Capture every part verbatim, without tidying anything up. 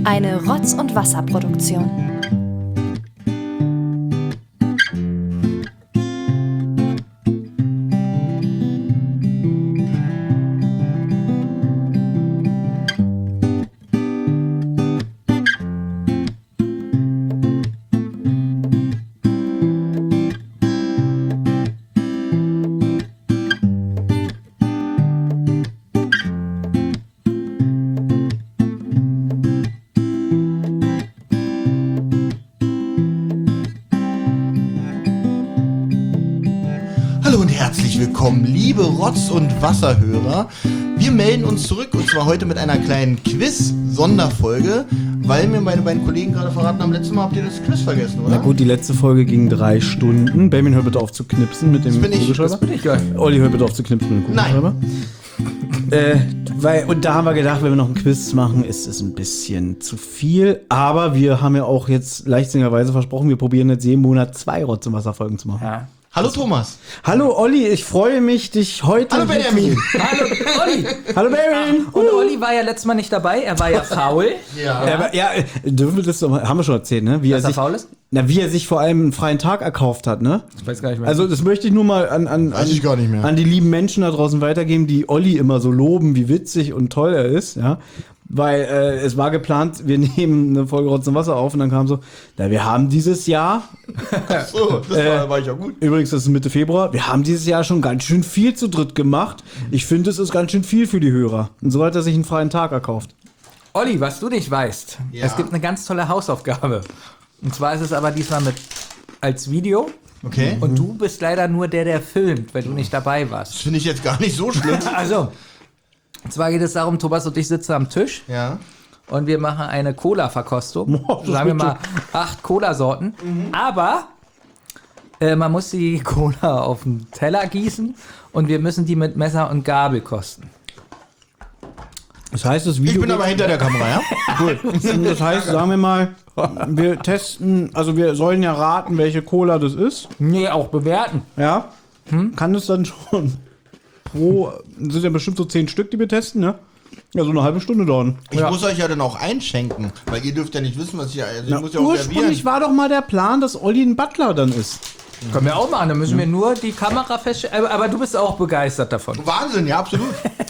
Eine Rotz- und Wasserproduktion. Willkommen, liebe Rotz- und Wasserhörer. Wir melden uns zurück und zwar heute mit einer kleinen Quiz-Sonderfolge, weil mir meine beiden Kollegen gerade verraten haben, letztes Mal habt ihr das Quiz vergessen, oder? Na gut, die letzte Folge ging drei Stunden. Benjamin, hör bitte auf zu knipsen mit dem Das bin ich, Kugelschreiber. das bin ich, ja. Olli, hör bitte auf zu knipsen mit dem Kugelschreiber. Nein. Äh, weil, und da haben wir gedacht, wenn wir noch ein Quiz machen, ist es ein bisschen zu viel. Aber wir haben ja auch jetzt leichtsinnigerweise versprochen, wir probieren jetzt jeden Monat zwei Rotz- und Wasserfolgen zu machen. Ja. Hallo Thomas. Hallo Olli, ich freue mich, dich heute... Hallo Benjamin. Hallo Olli. Hallo Benjamin. Und Olli war ja letztes Mal nicht dabei, er war ja faul. Ja. Ja, aber, ja, dürfen wir das doch mal, haben wir schon erzählt, ne? Wie Dass er sich, faul ist? Na, wie er sich vor allem einen freien Tag erkauft hat, ne? Ich weiß gar nicht mehr. Also das möchte ich nur mal an, an, Weiß ich gar nicht mehr. an die lieben Menschen da draußen weitergeben, die Olli immer so loben, wie witzig und toll er ist, ja. Weil äh, es war geplant, wir nehmen eine Folge Rotz und Wasser auf und dann kam so, na, wir haben dieses Jahr, Ach so, das Äh, war, war ich ja gut. übrigens das ist Mitte Februar, wir haben dieses Jahr schon ganz schön viel zu dritt gemacht. Ich finde, es ist ganz schön viel für die Hörer. Und so hat er sich einen freien Tag erkauft. Olli, was du nicht weißt, Ja. es gibt eine ganz tolle Hausaufgabe. Und zwar ist es aber diesmal mit als Video. Okay. Und du bist leider nur der, der filmt, weil du nicht dabei Das warst. finde ich jetzt gar nicht so schlimm. Also, und zwar geht es darum, Thomas und ich sitzen am Tisch Ja. und wir machen eine Cola-Verkostung. Boah, das Sagen wir wird mal acht Cola-Sorten. Aber äh, man muss die Cola auf den Teller gießen und wir müssen die mit Messer und Gabel kosten. Das heißt, das Video. Ich bin aber hinter der Kamera, ja? Cool. Das heißt, sagen wir mal, wir testen, also wir sollen ja raten, welche Cola das ist. Nee, auch bewerten. Ja. Kann das dann schon pro, sind ja bestimmt so zehn Stück, die wir testen, ne? Ja, so eine halbe Stunde dauern. Ich Ja. muss euch ja dann auch einschenken, weil ihr dürft ja nicht wissen, was ich... Also ich Na, muss ja auch ursprünglich servieren. war doch mal der Plan, dass Olli ein Butler dann ist. Können wir auch machen, dann müssen wir nur die Kamera feststellen. Aber, aber du bist auch begeistert davon. Wahnsinn, ja, absolut.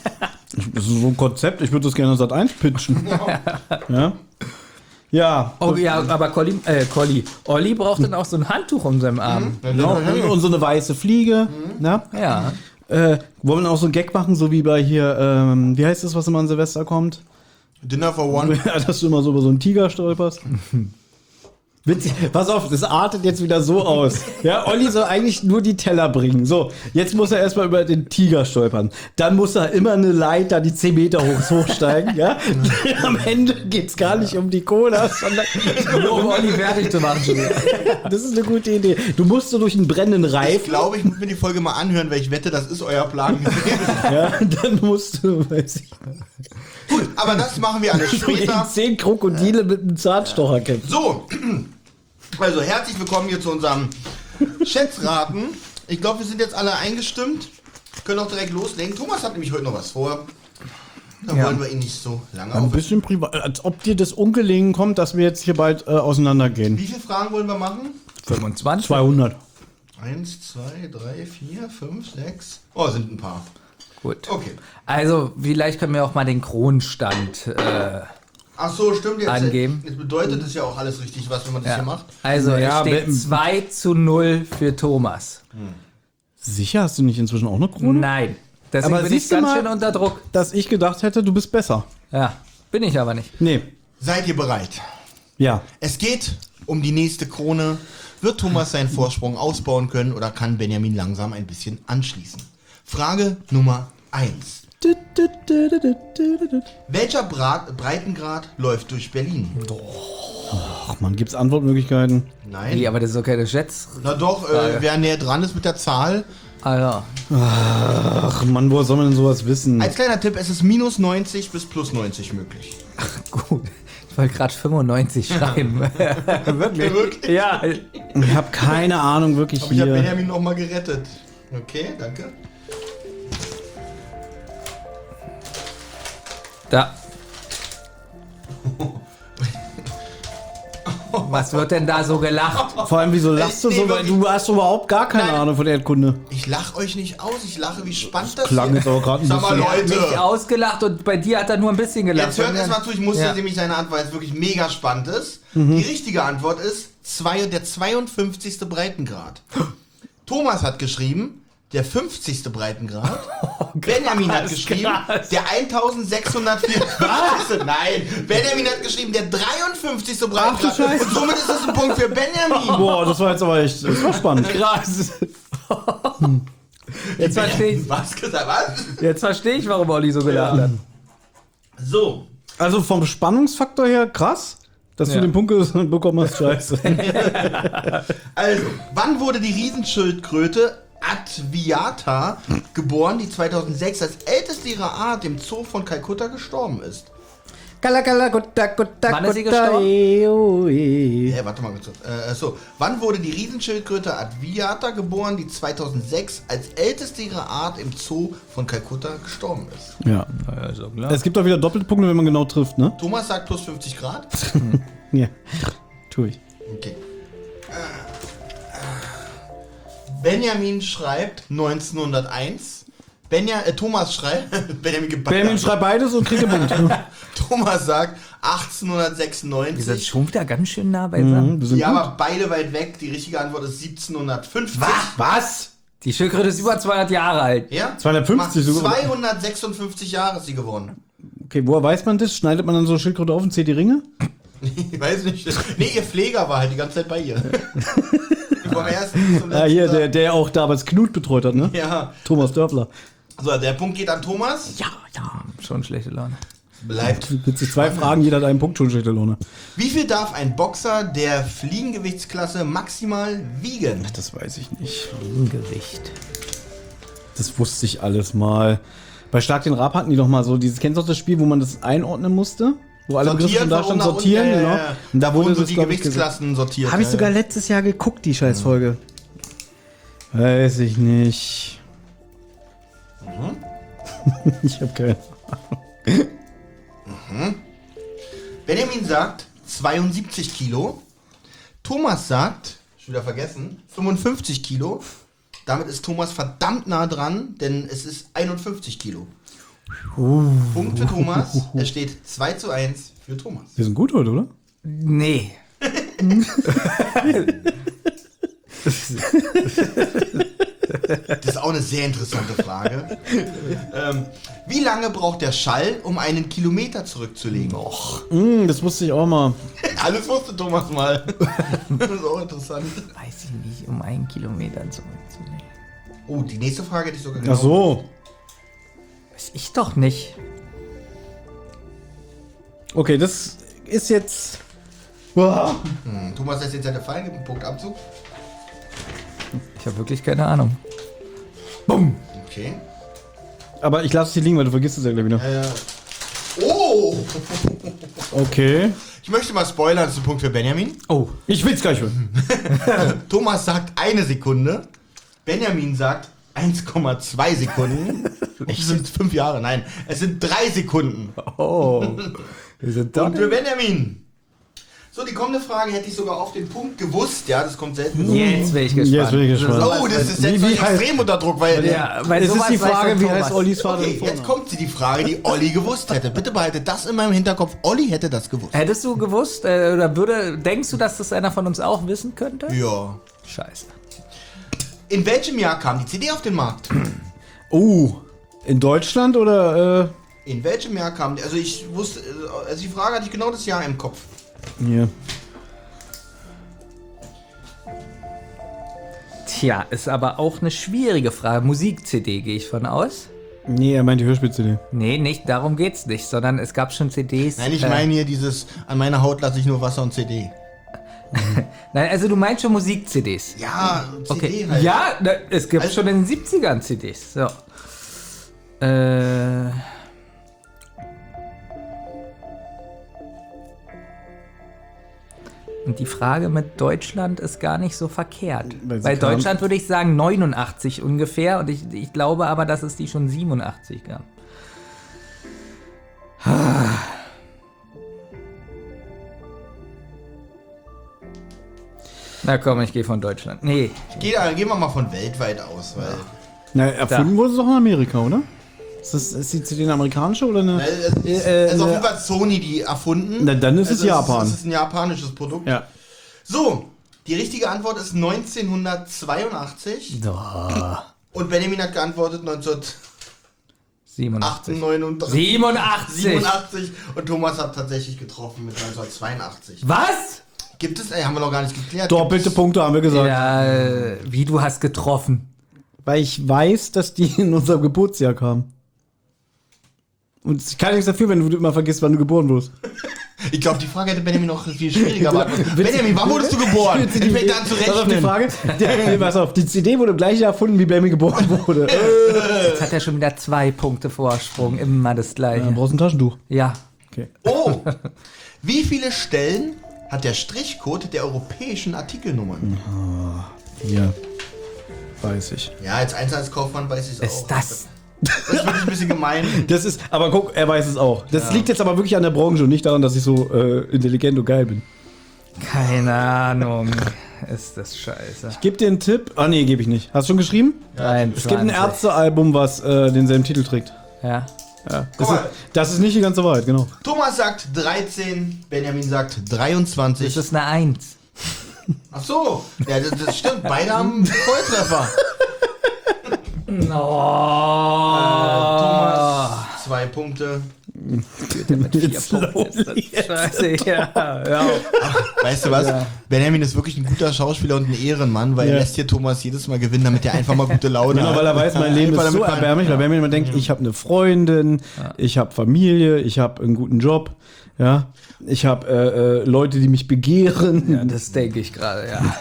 Das ist so ein Konzept, ich würde das gerne Sat eins pitchen. Ja. Ja. Oh ja, aber Colli, äh, Colli, Olli braucht dann auch so ein Handtuch um seinen Arm. Genau. Und so eine weiße Fliege. Ne? Ja. Äh, wollen wir auch so einen Gag machen, so wie bei hier, ähm, wie heißt das, was immer an Silvester kommt? Dinner for one. Ja, dass du immer so über so einen Tiger stolperst. Witzig. Pass auf, das artet jetzt wieder so aus. Ja, Olli soll eigentlich nur die Teller bringen. So, jetzt muss er erstmal über den Tiger stolpern. Dann muss er immer eine Leiter, die zehn Meter hoch hochsteigen. Ja? Am Ende geht's gar nicht um die Cola, sondern Nur um Olli fertig zu machen. das ist eine gute Idee. Du musst so durch einen brennenden Ich Reifen. glaube, ich muss mir die Folge mal anhören, weil ich wette, das ist euer Plan gewesen. Ja, dann musst du, weiß ich, Gut, aber das machen wir alles gegen später. zehn Krokodile mit einem Zahnstocher kämpfen. So, also herzlich willkommen hier zu unserem Schätzraten. Ich glaube, wir sind jetzt alle eingestimmt. Können auch direkt loslegen. Thomas hat nämlich heute noch was vor. Da Ja. wollen wir ihn nicht so lange Ein auf. bisschen privat, als ob dir das ungelegen kommt, dass wir jetzt hier bald äh, auseinandergehen. Wie viele Fragen wollen wir machen? fünfundzwanzig. zweihundert. Eins, zwei, drei, vier, fünf, sechs. Oh, sind ein paar. Gut. Okay. Also, vielleicht können wir auch mal den Kronstand. Äh, Ach so, stimmt jetzt. Angeben. Jetzt bedeutet es ja auch alles richtig, was, wenn man das ja. hier macht. Also, Naja, es steht wenn- zwei zu null für Thomas. Sicher, hast du nicht inzwischen auch eine Krone? Nein. Deswegen Aber bin ich siehst du ganz mal- schön unter Druck. Dass ich gedacht hätte, du bist besser. Ja, bin ich aber nicht. Nee. Seid ihr bereit? Ja. Es geht um die nächste Krone. Wird Thomas seinen Vorsprung ausbauen können oder kann Benjamin langsam ein bisschen anschließen? Frage Nummer eins. Welcher Brat Breitengrad läuft durch Berlin? Ach man, gibt's Antwortmöglichkeiten? Nein. Nee, aber das ist doch keine Schätz. Na doch, äh, wer näher dran ist mit der Zahl. Also, Ach man, woher soll man denn sowas wissen? Als kleiner Tipp, es ist minus neunzig bis plus neunzig möglich. gut. Ich wollte gerade fünfundneunzig schreiben. Wirklich? Wirklich? Ja. Ich habe keine Ahnung, wirklich Aber ich habe hier. Benjamin noch mal gerettet. Okay, danke. Da. Was wird denn da so gelacht? Vor allem, wieso lachst du Nee, so? Weil wirklich. du hast überhaupt gar keine Nein. Ahnung von Erdkunde. Ich lache euch nicht aus, ich lache, wie spannend das Klang hier. jetzt aber gerade ein Sag mal, bisschen. Nicht Leute. ausgelacht und bei dir hat er nur ein bisschen gelacht. Jetzt hört erstmal zu, ich muss Ja. ja. nämlich seine Antwort, weil es wirklich mega spannend ist. Die richtige Antwort ist zwei, der zweiundfünfzigste Breitengrad. Thomas hat geschrieben, der fünfzigste Breitengrad. Benjamin hat geschrieben, krass. der eintausendsechshundertvier. Was? Nein, Benjamin hat geschrieben, der dreiundfünfzigste Breitengrad. Ach du Scheiße. Und somit ist es ein Punkt für Benjamin. Boah, das war jetzt aber echt, das war spannend. Krass. Jetzt verstehe ich, Was gesagt? Was? jetzt versteh ich, warum Olli so gelacht hat. So. Also vom Spannungsfaktor her krass, dass Ja. du den Punkt ge- bekommen hast, scheiße. Also, wann wurde die Riesenschildkröte Adviata geboren, die zweitausendsechs als älteste ihrer Art im Zoo von Kalkutta gestorben ist? Gala, gala, gutta, gutta, Wann ist sie gutta, gestorben? eh, oh, eh. Äh, warte mal kurz. Äh, so, wann wurde die Riesenschildkröte Adviata geboren, die zweitausendsechs als älteste ihrer Art im Zoo von Kalkutta gestorben ist? Ja. Ja, ist doch klar. Es gibt auch wieder doppelte Punkte, wenn man genau trifft, ne? Thomas sagt plus fünfzig Grad. Ja. Tu ich. Okay. Benjamin schreibt neunzehnhunderteins. Benja, äh, Thomas schreibt. Benjamin, gibt beide Benjamin schreibt beides und kriegt einen Punkt. Thomas sagt Ihr seid achtzehnhundertsechsundneunzig. schon wieder ganz schön nah beisammen. Mhm, wir sind Ja, gut. aber beide weit weg. Die richtige Antwort ist siebzehnhundertfünfzig. Was? Die Schildkröte ist über zweihundert Jahre alt. Ja? zweihundertfünfzig sogar. zweihundertsechsundfünfzig Jahre ist sie geworden. Okay, woher weiß man das? Schneidet man dann so Schildkröte auf und zählt die Ringe? Ich weiß nicht. Nee, ihr Pfleger war halt die ganze Zeit bei ihr. Vom ersten zum letzten Ah, hier, Tag. der, der auch damals Knut betreut hat, ne? Ja. Thomas Dörfler. So, der Punkt geht an Thomas. Ja, ja. Schon schlechte Laune. Bleibt. Witzig, zwei Fragen, jeder hat einen Punkt, schon schlechte Laune. Wie viel darf ein Boxer der Fliegengewichtsklasse maximal wiegen? Das weiß ich nicht. Gewicht. Das wusste ich alles mal. Bei Schlag den Rab hatten die doch mal so, dieses, kennst du auch das Spiel, wo man das einordnen musste? Wo alle Begriffe schon da von standen, oben nach sortieren, unten, ja, genau. ja, ja. Und da wurde wurden so das, die glaub ich, gesagt. Gewichtsklassen sortiert. Habe ich ja, sogar ja. letztes Jahr geguckt, die Scheißfolge. Weiß ich nicht. Ich habe keine Ahnung. Benjamin sagt zweiundsiebzig Kilo. Thomas sagt, schon wieder vergessen, fünfundfünfzig Kilo. Damit ist Thomas verdammt nah dran, denn es ist einundfünfzig Kilo. Punkt für Thomas. Es steht zwei zu eins für Thomas. Wir sind gut heute, oder? Nee. Das ist auch eine sehr interessante Frage. ähm, wie lange braucht der Schall, um einen Kilometer zurückzulegen? Och. Mm, das wusste ich auch mal. Alles wusste Thomas mal. Das ist auch interessant. Weiß ich nicht, um einen Kilometer zurückzunehmen. Oh, die nächste Frage hätte ich sogar genau. Ach so. Weiß ich doch nicht. Okay, das ist jetzt... Boah. Hm, Thomas lässt jetzt seine fallen, gibt einen Punktabzug. Ich habe wirklich keine Ahnung. Bumm. Okay. Aber ich lasse es hier liegen, weil du vergisst es ja gleich wieder. Äh, oh! Okay. Ich möchte mal spoilern, das ist ein Punkt für Benjamin. Oh. Ich will's gleich hören. Thomas sagt eine Sekunde. Benjamin sagt eins Komma zwei Sekunden. Es sind fünf Jahre, nein. Es sind drei Sekunden. Oh. Wir sind doch Punkt für Benjamin. So, die kommende Frage hätte ich sogar auf den Punkt gewusst. Ja, das kommt selten. Jetzt bin ich gespannt. Jetzt bin ich gespannt. Oh, das ist jetzt Wie- wie extrem unter Druck, weil... Ja, weil Es ist sowas die weiß Frage, der wie Thomas. heißt Ollis Vater Okay, im jetzt Vornamen? kommt sie die Frage, die Olli gewusst hätte. Bitte behaltet das in meinem Hinterkopf. Olli hätte das gewusst. Hättest du gewusst, äh, oder würde, denkst du, dass das einer von uns auch wissen könnte? Ja. Scheiße. In welchem Jahr kam die C D auf den Markt? Oh, in Deutschland oder... In welchem Jahr kam die? Also ich wusste, also die Frage hatte ich genau das Jahr im Kopf. Äh, hier. Tja, ist aber auch eine schwierige Frage. Musik-C D gehe ich von aus. Nee, er meint die Hörspiel-C D. Nee, nicht, darum geht's nicht, sondern es gab schon C Ds. Nein, ich äh, meine hier dieses, an meiner Haut lasse ich nur Wasser und C D. Nein, also du meinst schon Musik-C Ds. Ja, C D Okay. halt. Ja, na, es gibt Also- schon in den siebzigern C Ds. So. Äh. Und die Frage mit Deutschland ist gar nicht so verkehrt. Weil sie Bei kam- Deutschland würde ich sagen neunundachtzig ungefähr und ich, ich glaube aber, dass es die schon siebenundachtzig gab. Na komm, ich gehe von Deutschland. Nee. Geh, da- gehen wir mal von weltweit aus, weil. Na, erfunden wurde es doch in Amerika, oder? Ist das ist die C D eine amerikanische oder eine? Weil es ist, Äh, äh, also auf ne- jeden Fall Sony die erfunden. Na, dann ist es Also Japan. Es ist ein japanisches Produkt. Ja. So, die richtige Antwort ist neunzehnhundertzweiundachtzig. Und Benjamin hat geantwortet siebenundachtzig. neunzehnhundertneununddreißig. siebenundachtzig. siebenundachtzig. Und Thomas hat tatsächlich getroffen mit neunzehnhundertzweiundachtzig. Was? Gibt es, ey, haben wir noch gar nicht geklärt. Doppelte Gibt es- Punkte haben wir gesagt. Ja, äh, wie du hast getroffen. Weil ich weiß, dass die in unserem Geburtsjahr kamen. Und ich kann nichts dafür, wenn du immer vergisst, wann du geboren wurdest. Ich glaube, die Frage hätte Benjamin noch viel schwieriger beantwortet. Benjamin, wann wurdest du geboren? Ich Die- fängt an zu Pass auf die rechnen. Frage. Der, pass auf, die C D wurde im gleichen Jahr erfunden, wie Benjamin geboren wurde. Jetzt hat er schon wieder zwei Punkte Vorsprung. Immer das Ja, gleiche. brauchst du ein Taschentuch. Ja. Okay. Oh! Wie viele Stellen hat der Strichcode der europäischen Artikelnummern? Ja. Weiß ich. Ja, als Einzelhandelskaufmann weiß ich es auch. Ist das? Das ist wirklich ein bisschen gemein. Das ist, aber guck, er weiß es auch. Das liegt jetzt aber wirklich an der Branche und nicht daran, dass ich so äh, intelligent und geil bin. Keine Ahnung. Ist das scheiße. Gib dir einen Tipp. Ah, nee, gebe ich nicht. Hast du schon geschrieben? Es gibt ein Ärztealbum, was äh, denselben Titel trägt. Ja. Ja. Das, Guck ist, mal. das ist nicht die ganze Wahrheit, genau. Thomas sagt dreizehn, Benjamin sagt dreiundzwanzig. Das ist eine Eins. Ach so, ja, das, das stimmt. Beide haben Volltreffer. Thomas, zwei Punkte. Jetzt Scheiße, ja. ja. Weißt du was? Benjamin ist wirklich ein guter Schauspieler und ein Ehrenmann, weil Ja. er lässt hier Thomas jedes Mal gewinnen, damit er einfach mal gute Laune Genau, hat. weil er weiß, mein Leben Einfach ist so damit man- erbärmlich, weil wenn man immer denkt, ich habe eine Freundin, ich habe Familie, ich habe einen guten Job, ja, ich habe äh, äh, Leute, die mich begehren. Ja, das denke ich gerade, ja.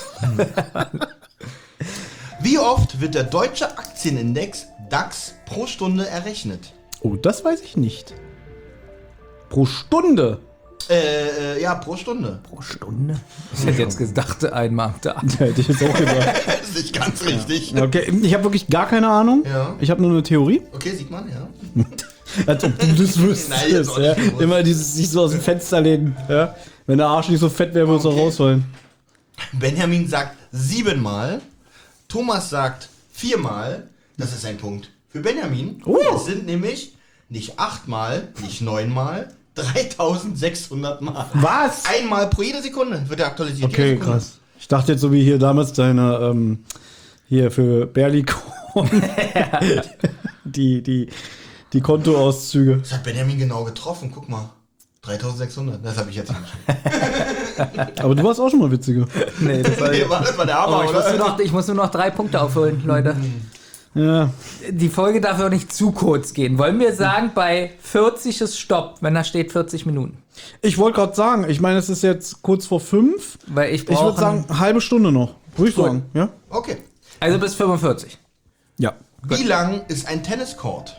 Wie oft wird der deutsche Aktienindex DAX pro Stunde errechnet? Oh, das weiß ich nicht. Pro Stunde. Äh, äh, ja, pro Stunde. Pro Stunde? Ich hätte jetzt gedacht, einmal am Tag. Ja, hätte ich jetzt auch gedacht. Das ist nicht ganz richtig. Okay, ich habe wirklich gar keine Ahnung. Ja. Ich habe nur eine Theorie. Okay, sieht man, ja. Als ob du das wüsstest. Nein, jetzt auch ja. nicht gewusst. Immer dieses sich so aus dem Fenster lehnen. Ja. Wenn der Arsch nicht so fett wäre, würde es auch Okay. rausfallen. Benjamin sagt siebenmal. Thomas sagt viermal. Das ist ein Punkt für Benjamin. Oh. Es sind nämlich nicht achtmal, nicht neunmal, dreitausendsechshundert Mal. Was? Einmal pro jede Sekunde wird er aktualisiert. Okay, Jede Sekunde. krass. Ich dachte jetzt so wie hier damals deine, ähm, hier für Berlikon. die, die, die Kontoauszüge. Das hat Benjamin genau getroffen. Guck mal. dreitausendsechshundert. Das habe ich jetzt nicht. Aber du warst auch schon mal witziger. Nee, das war Nee, war das war der Oh, Hammer, ich, muss nur oder? noch, ich muss nur noch drei Punkte aufholen, Leute. Ja. Die Folge darf auch nicht zu kurz gehen. Wollen wir sagen, bei vierzig ist Stopp, wenn da steht vierzig Minuten? Ich wollte gerade sagen, ich meine, es ist jetzt kurz vor fünf. Weil ich Ich brauche... würde sagen, halbe Stunde noch. Würde ich Gut. sagen, ja? Okay. Also bis fünfundvierzig. Ja. Wie lang ist ein Tenniscourt?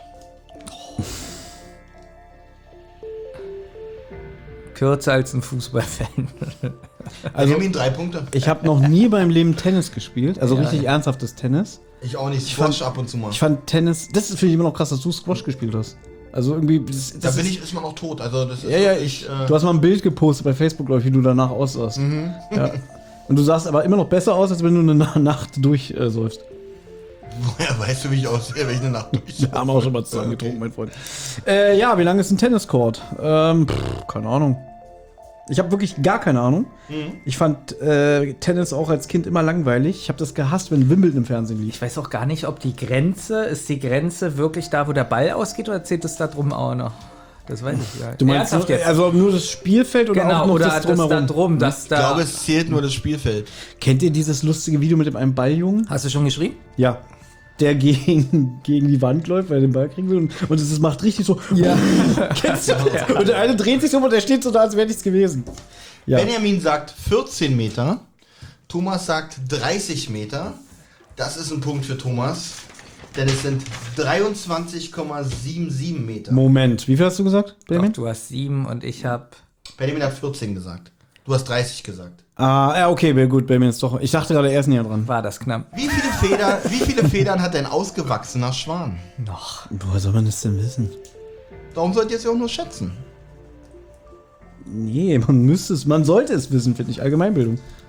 Kürzer als ein Fußballfan. Also, Benjamin, drei Punkte. ich habe noch nie beim Leben Tennis gespielt, also richtig ernsthaftes Tennis. Ich auch nicht. Squash ab und zu mal. Ich fand Tennis, das finde ich immer noch krass, dass du Squash gespielt hast. Also irgendwie, das, Da das bin ist, ich, ist man auch tot. Also das ist ja, ja, wirklich, ich, äh, du hast mal ein Bild gepostet bei Facebook, glaube ich, wie du danach aussahst. Mhm. Ja. Und du sahst aber immer noch besser aus, als wenn du eine Na- Nacht durchsäufst. woher weißt du, wie ich aussehe, wenn ich eine Nacht durch. Wir haben auch schon mal zusammen getrunken, mein Freund. Äh, ja, wie lang ist ein Tenniscourt? Ähm, pff, keine Ahnung. Ich habe wirklich gar keine Ahnung. Ich fand äh, Tennis auch als Kind immer langweilig. Ich habe das gehasst, wenn Wimbledon im Fernsehen lief. Ich weiß auch gar nicht, ob die Grenze, ist die Grenze wirklich da, wo der Ball ausgeht, oder zählt es da drum auch noch? Das weiß ich ja. Du meinst Ernsthaft nur, jetzt? also nur das Spielfeld oder Genau, auch noch oder das das, da drumherum? drum, dass Ich da... glaube, es zählt nur das Spielfeld. Kennt ihr dieses lustige Video mit dem einen Balljungen? Hast du schon geschrieben? Ja. Der gegen, gegen die Wand läuft, weil er den Ball kriegen will. Und, und es macht richtig so. Ja. Kennst du das? Und der eine dreht sich so und der steht so da, als wäre nichts gewesen. Ja. Benjamin sagt vierzehn Meter. Thomas sagt dreißig Meter. Das ist ein Punkt für Thomas. Denn es sind dreiundzwanzig Komma siebenundsiebzig Meter. Moment, wie viel hast du gesagt, Doch, Benjamin? du hast sieben und ich hab... Benjamin hat vierzehn gesagt. Du hast dreißig gesagt. Ah, ja, okay, gut, Benjamin ist doch. Ich dachte gerade, er ist näher dran. War das knapp? Wie viele, Feder, wie viele Federn hat ein ausgewachsener Schwan? Noch. Woher soll man das denn wissen? Darum sollt ihr es ja auch nur schätzen. Nee, man müsste es, man sollte es wissen, finde ich. Allgemeinbildung.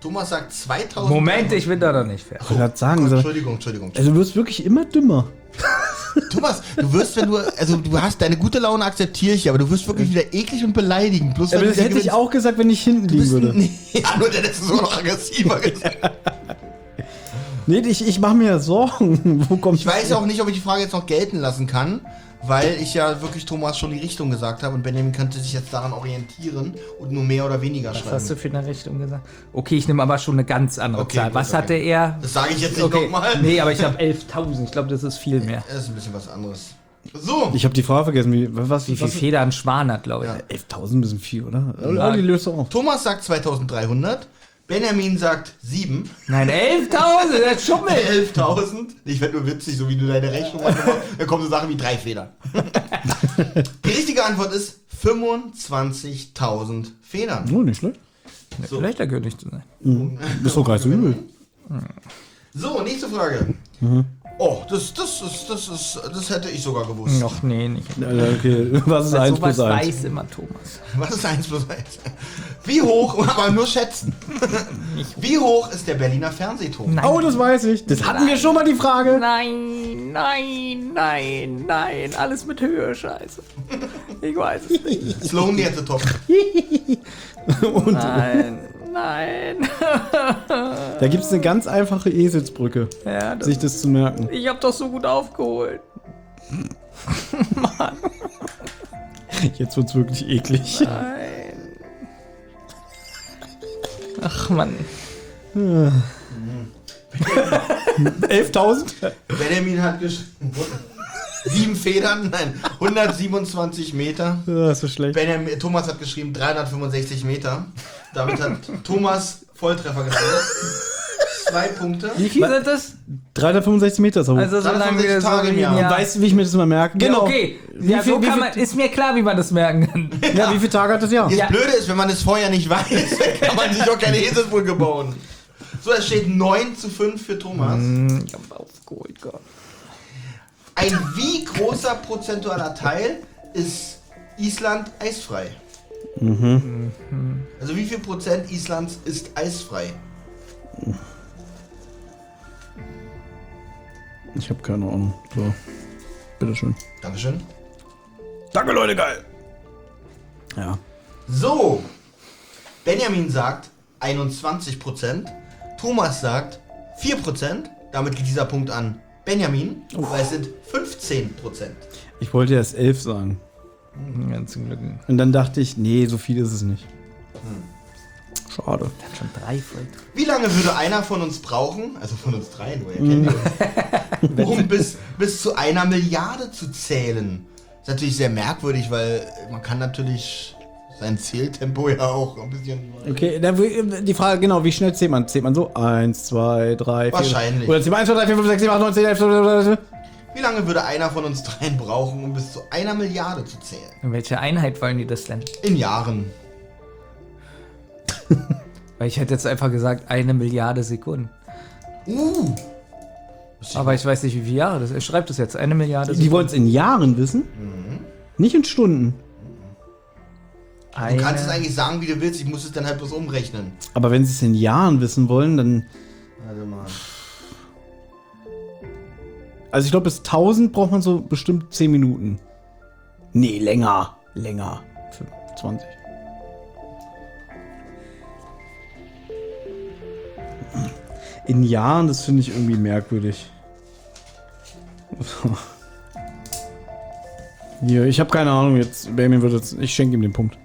Thomas sagt zweitausend. Moment, ich bin da noch nicht fertig. Ich wollte gerade sagen, so, Entschuldigung, Entschuldigung. also du wirst wirklich immer dümmer. Thomas, du wirst, wenn du, also du hast deine gute Laune, akzeptiere ich, aber du wirst wirklich wieder eklig und beleidigend. Bloß, Aber wenn das du hätte gewinnst, ich auch gesagt, wenn ich hinten du liegen bist, würde. nee, ja, nur dann ist es so noch aggressiver gesagt. Nee, ich, ich mache mir ja Sorgen. Wo kommt Ich weiß auch nicht, ob ich die Frage jetzt noch gelten lassen kann, weil ich ja wirklich Thomas schon die Richtung gesagt habe und Benjamin könnte sich jetzt daran orientieren und nur mehr oder weniger Was schreiben. hast du für eine Richtung gesagt? Okay, ich nehme aber schon eine ganz andere Okay, Zahl. gut, Was okay. hatte er? Das sage ich jetzt nicht Okay, nochmal. nee, aber ich habe elftausend. Ich glaube, das ist viel mehr. Das ist ein bisschen was anderes. So, Ich habe die Frage vergessen. Wie, was, Wie viel was, Feder ein Schwan hat, glaube ich. Ja. elftausend ein bisschen viel, oder? Ja. Ja, die löst auch. Thomas sagt zweitausenddreihundert, Benjamin sagt sieben. Nein, elftausend, das Schummel. elftausend. Ich werde nur witzig, so wie du deine Rechnung machst. Da kommen so Sachen wie drei Federn. Die richtige Antwort ist fünfundzwanzigtausend Federn. Oh, nicht schlecht. So. Vielleicht der König zu sein. Ist doch gar nicht so übel. So, nächste Frage. Oh, das, das, ist, das, ist, das hätte ich sogar gewusst. Noch nee, nicht. Alter, okay, was ist eins Sowas plus eins? weiß immer Thomas. Was ist eins plus eins? Wie hoch, aber nur schätzen. Wie hoch ist der Berliner Fernsehturm? Nein. Oh, das weiß ich. Das hatten wir schon mal die Frage. Nein, nein, nein, nein. Alles mit Höhe, scheiße. Ich weiß es nicht. Slowly at the top. Nein, nein. Da gibt es eine ganz einfache Eselsbrücke, Ja, das, sich das zu merken. ich hab doch so gut aufgeholt. Jetzt wird's wirklich eklig. Nein. Ach Mann. elftausend? Benjamin hat geschrieben. Sieben Federn? Nein, hundertsiebenundzwanzig Meter. Ja, ist so schlecht. Benjamin, Thomas hat geschrieben dreihundertfünfundsechzig Meter. Damit hat Thomas Volltreffer gelandet. Zwei Punkte. Wie viel sind das? dreihundertfünfundsechzig Meter ist er hoch. Also so lange wie dreihundertfünfundsechzig Tage im Jahr. ja. Weißt du, wie ich mir das mal merke? Ja, okay. Wie Ja, viel, so wie kann viel, man, ist mir klar, wie man das merken kann. ja, wie viele Tage hat das Jahr? Das Ja. Blöde ist, wenn man es vorher nicht weiß, dann kann man sich auch keine Eselsbrücke bauen. So, es steht neun zu fünf für Thomas. Ich hab aufgeholt, Gott. Ein wie großer prozentualer Teil ist Island eisfrei? Also wie viel Prozent Islands ist eisfrei? Ich habe keine Ahnung. So, bitteschön. Dankeschön. Danke, Leute, geil. Ja. So, Benjamin sagt einundzwanzig Prozent, Thomas sagt vier Prozent, damit geht dieser Punkt an Benjamin, weil es sind fünfzehn Prozent. Ich wollte erst elf sagen. Ja, zum Glück. Und dann dachte ich, nee, so viel ist es nicht. Schade. Hat schon drei voll. Wie lange würde einer von uns brauchen, also von uns dreien, nur ihr kennt ihr uns, um bis, bis zu einer Milliarde zu zählen? Das ist natürlich sehr merkwürdig, weil man kann natürlich sein Zähltempo ja auch ein bisschen... Okay, dann die Frage, genau, wie schnell zählt man? Zählt man so? eins, zwei, drei, vier. Wahrscheinlich. Oder zählt man eins, zwei, drei, vier, fünf, sechs, sieben, acht, neun, zehn, elf, zwölf. Wie lange würde einer von uns dreien brauchen, um bis zu einer Milliarde zu zählen? In welcher Einheit wollen die das denn? In Jahren. Weil ich hätte jetzt einfach gesagt, eine Milliarde Sekunden. Uh! Aber ich weiß nicht, wie viele Jahre das ist. Er schreibt es jetzt, eine Milliarde Die Sekunden. wollen es in Jahren wissen? Nicht in Stunden. Du kannst es eigentlich sagen, wie du willst, ich muss es dann halt bloß umrechnen. Aber wenn sie es in Jahren wissen wollen, dann. Warte mal. Also ich glaube, bis tausend braucht man so bestimmt zehn Minuten. Nee, länger. Länger. zwanzig. In Jahren, das finde ich irgendwie merkwürdig. Hier, ich habe keine Ahnung jetzt. Benjamin wird jetzt. Ich schenke ihm den Punkt.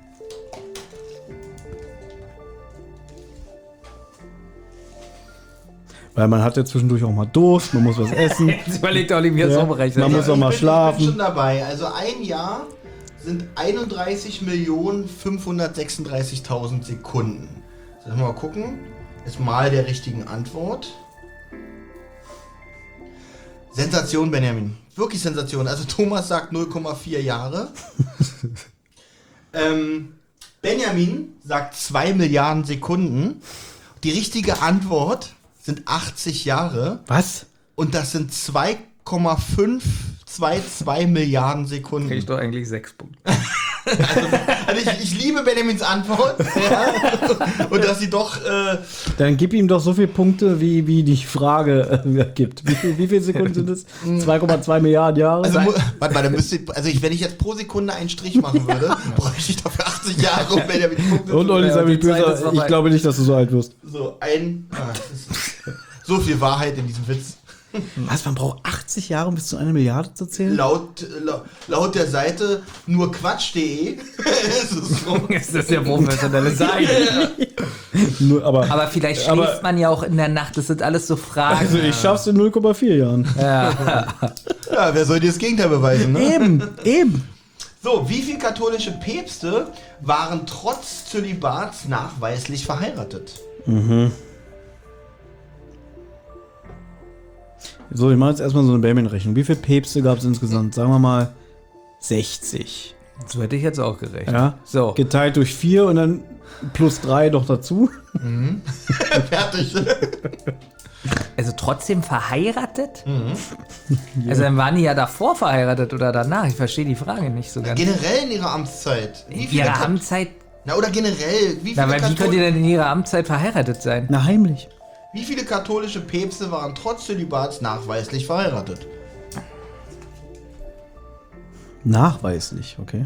Weil man hat ja zwischendurch auch mal Durst, man muss was essen. Jetzt überlegt Olli, wie er es Ja. umrechnet. Man muss auch mal ich bin, schlafen. Ich bin schon dabei. Also ein Jahr sind einunddreißig Millionen fünfhundertsechsunddreißigtausend Sekunden. Sollen wir mal gucken? Jetzt mal der richtigen Antwort. Sensation, Benjamin. Wirklich Sensation. Also Thomas sagt null Komma vier Jahre. ähm, Benjamin sagt zwei Milliarden Sekunden. Die richtige Antwort sind achtzig Jahre. Was? Und das sind zwei Komma fünf zwei zwei Milliarden Sekunden. Krieg ich doch eigentlich sechs Punkte. Also, also ich, ich liebe Benjamins Antwort. Ja. Und dass sie doch... Äh, Dann gib ihm doch so viele Punkte, wie, wie die Frage äh, gibt. Wie, viel, wie viele Sekunden sind es? zwei Komma zwei Milliarden Jahre? also, mu- warte mal, dann müsste, also ich, wenn ich jetzt pro Sekunde einen Strich machen würde, bräuchte ich dafür achtzig Jahre, um Benjamin die Punkte Und zu Olli, Ja, sei und mich die Zeit ist böse, vorbei. ich glaube nicht, dass du so alt wirst. So, ein... Ah, das ist so viel Wahrheit in diesem Witz. Was, man braucht achtzig Jahre, um bis zu einer Milliarde zu zählen? Laut, laut, laut der Seite nur quatsch punkt de ist es so. Das ist ja professionelle Seite. Nur, aber, Aber vielleicht schläft Aber- man ja auch in der Nacht. Das sind alles so Fragen. also ich schaff's in null Komma vier Jahren. Ja, wer soll dir das Gegenteil beweisen, ne? Eben, eben. So, wie viele katholische Päpste waren trotz Zölibats nachweislich verheiratet? So, ich mache jetzt erstmal so eine Benjamin-Rechnung. Wie viele Päpste gab es insgesamt? Sagen wir mal sechzig. So hätte ich jetzt auch gerechnet. Ja? So. Geteilt durch vier und dann plus drei noch dazu. Fertig. Also trotzdem verheiratet? Also dann waren die ja davor verheiratet oder danach? Ich verstehe die Frage nicht so ganz. Generell in ihrer Amtszeit. Wie In viele ihrer Kat- Amtszeit? Na, oder generell, wie Na, viele, weil wie Kathol könnt ihr denn in ihrer Amtszeit verheiratet sein? Na, heimlich. wie viele katholische Päpste waren trotz Zölibats nachweislich verheiratet? Nachweislich, okay.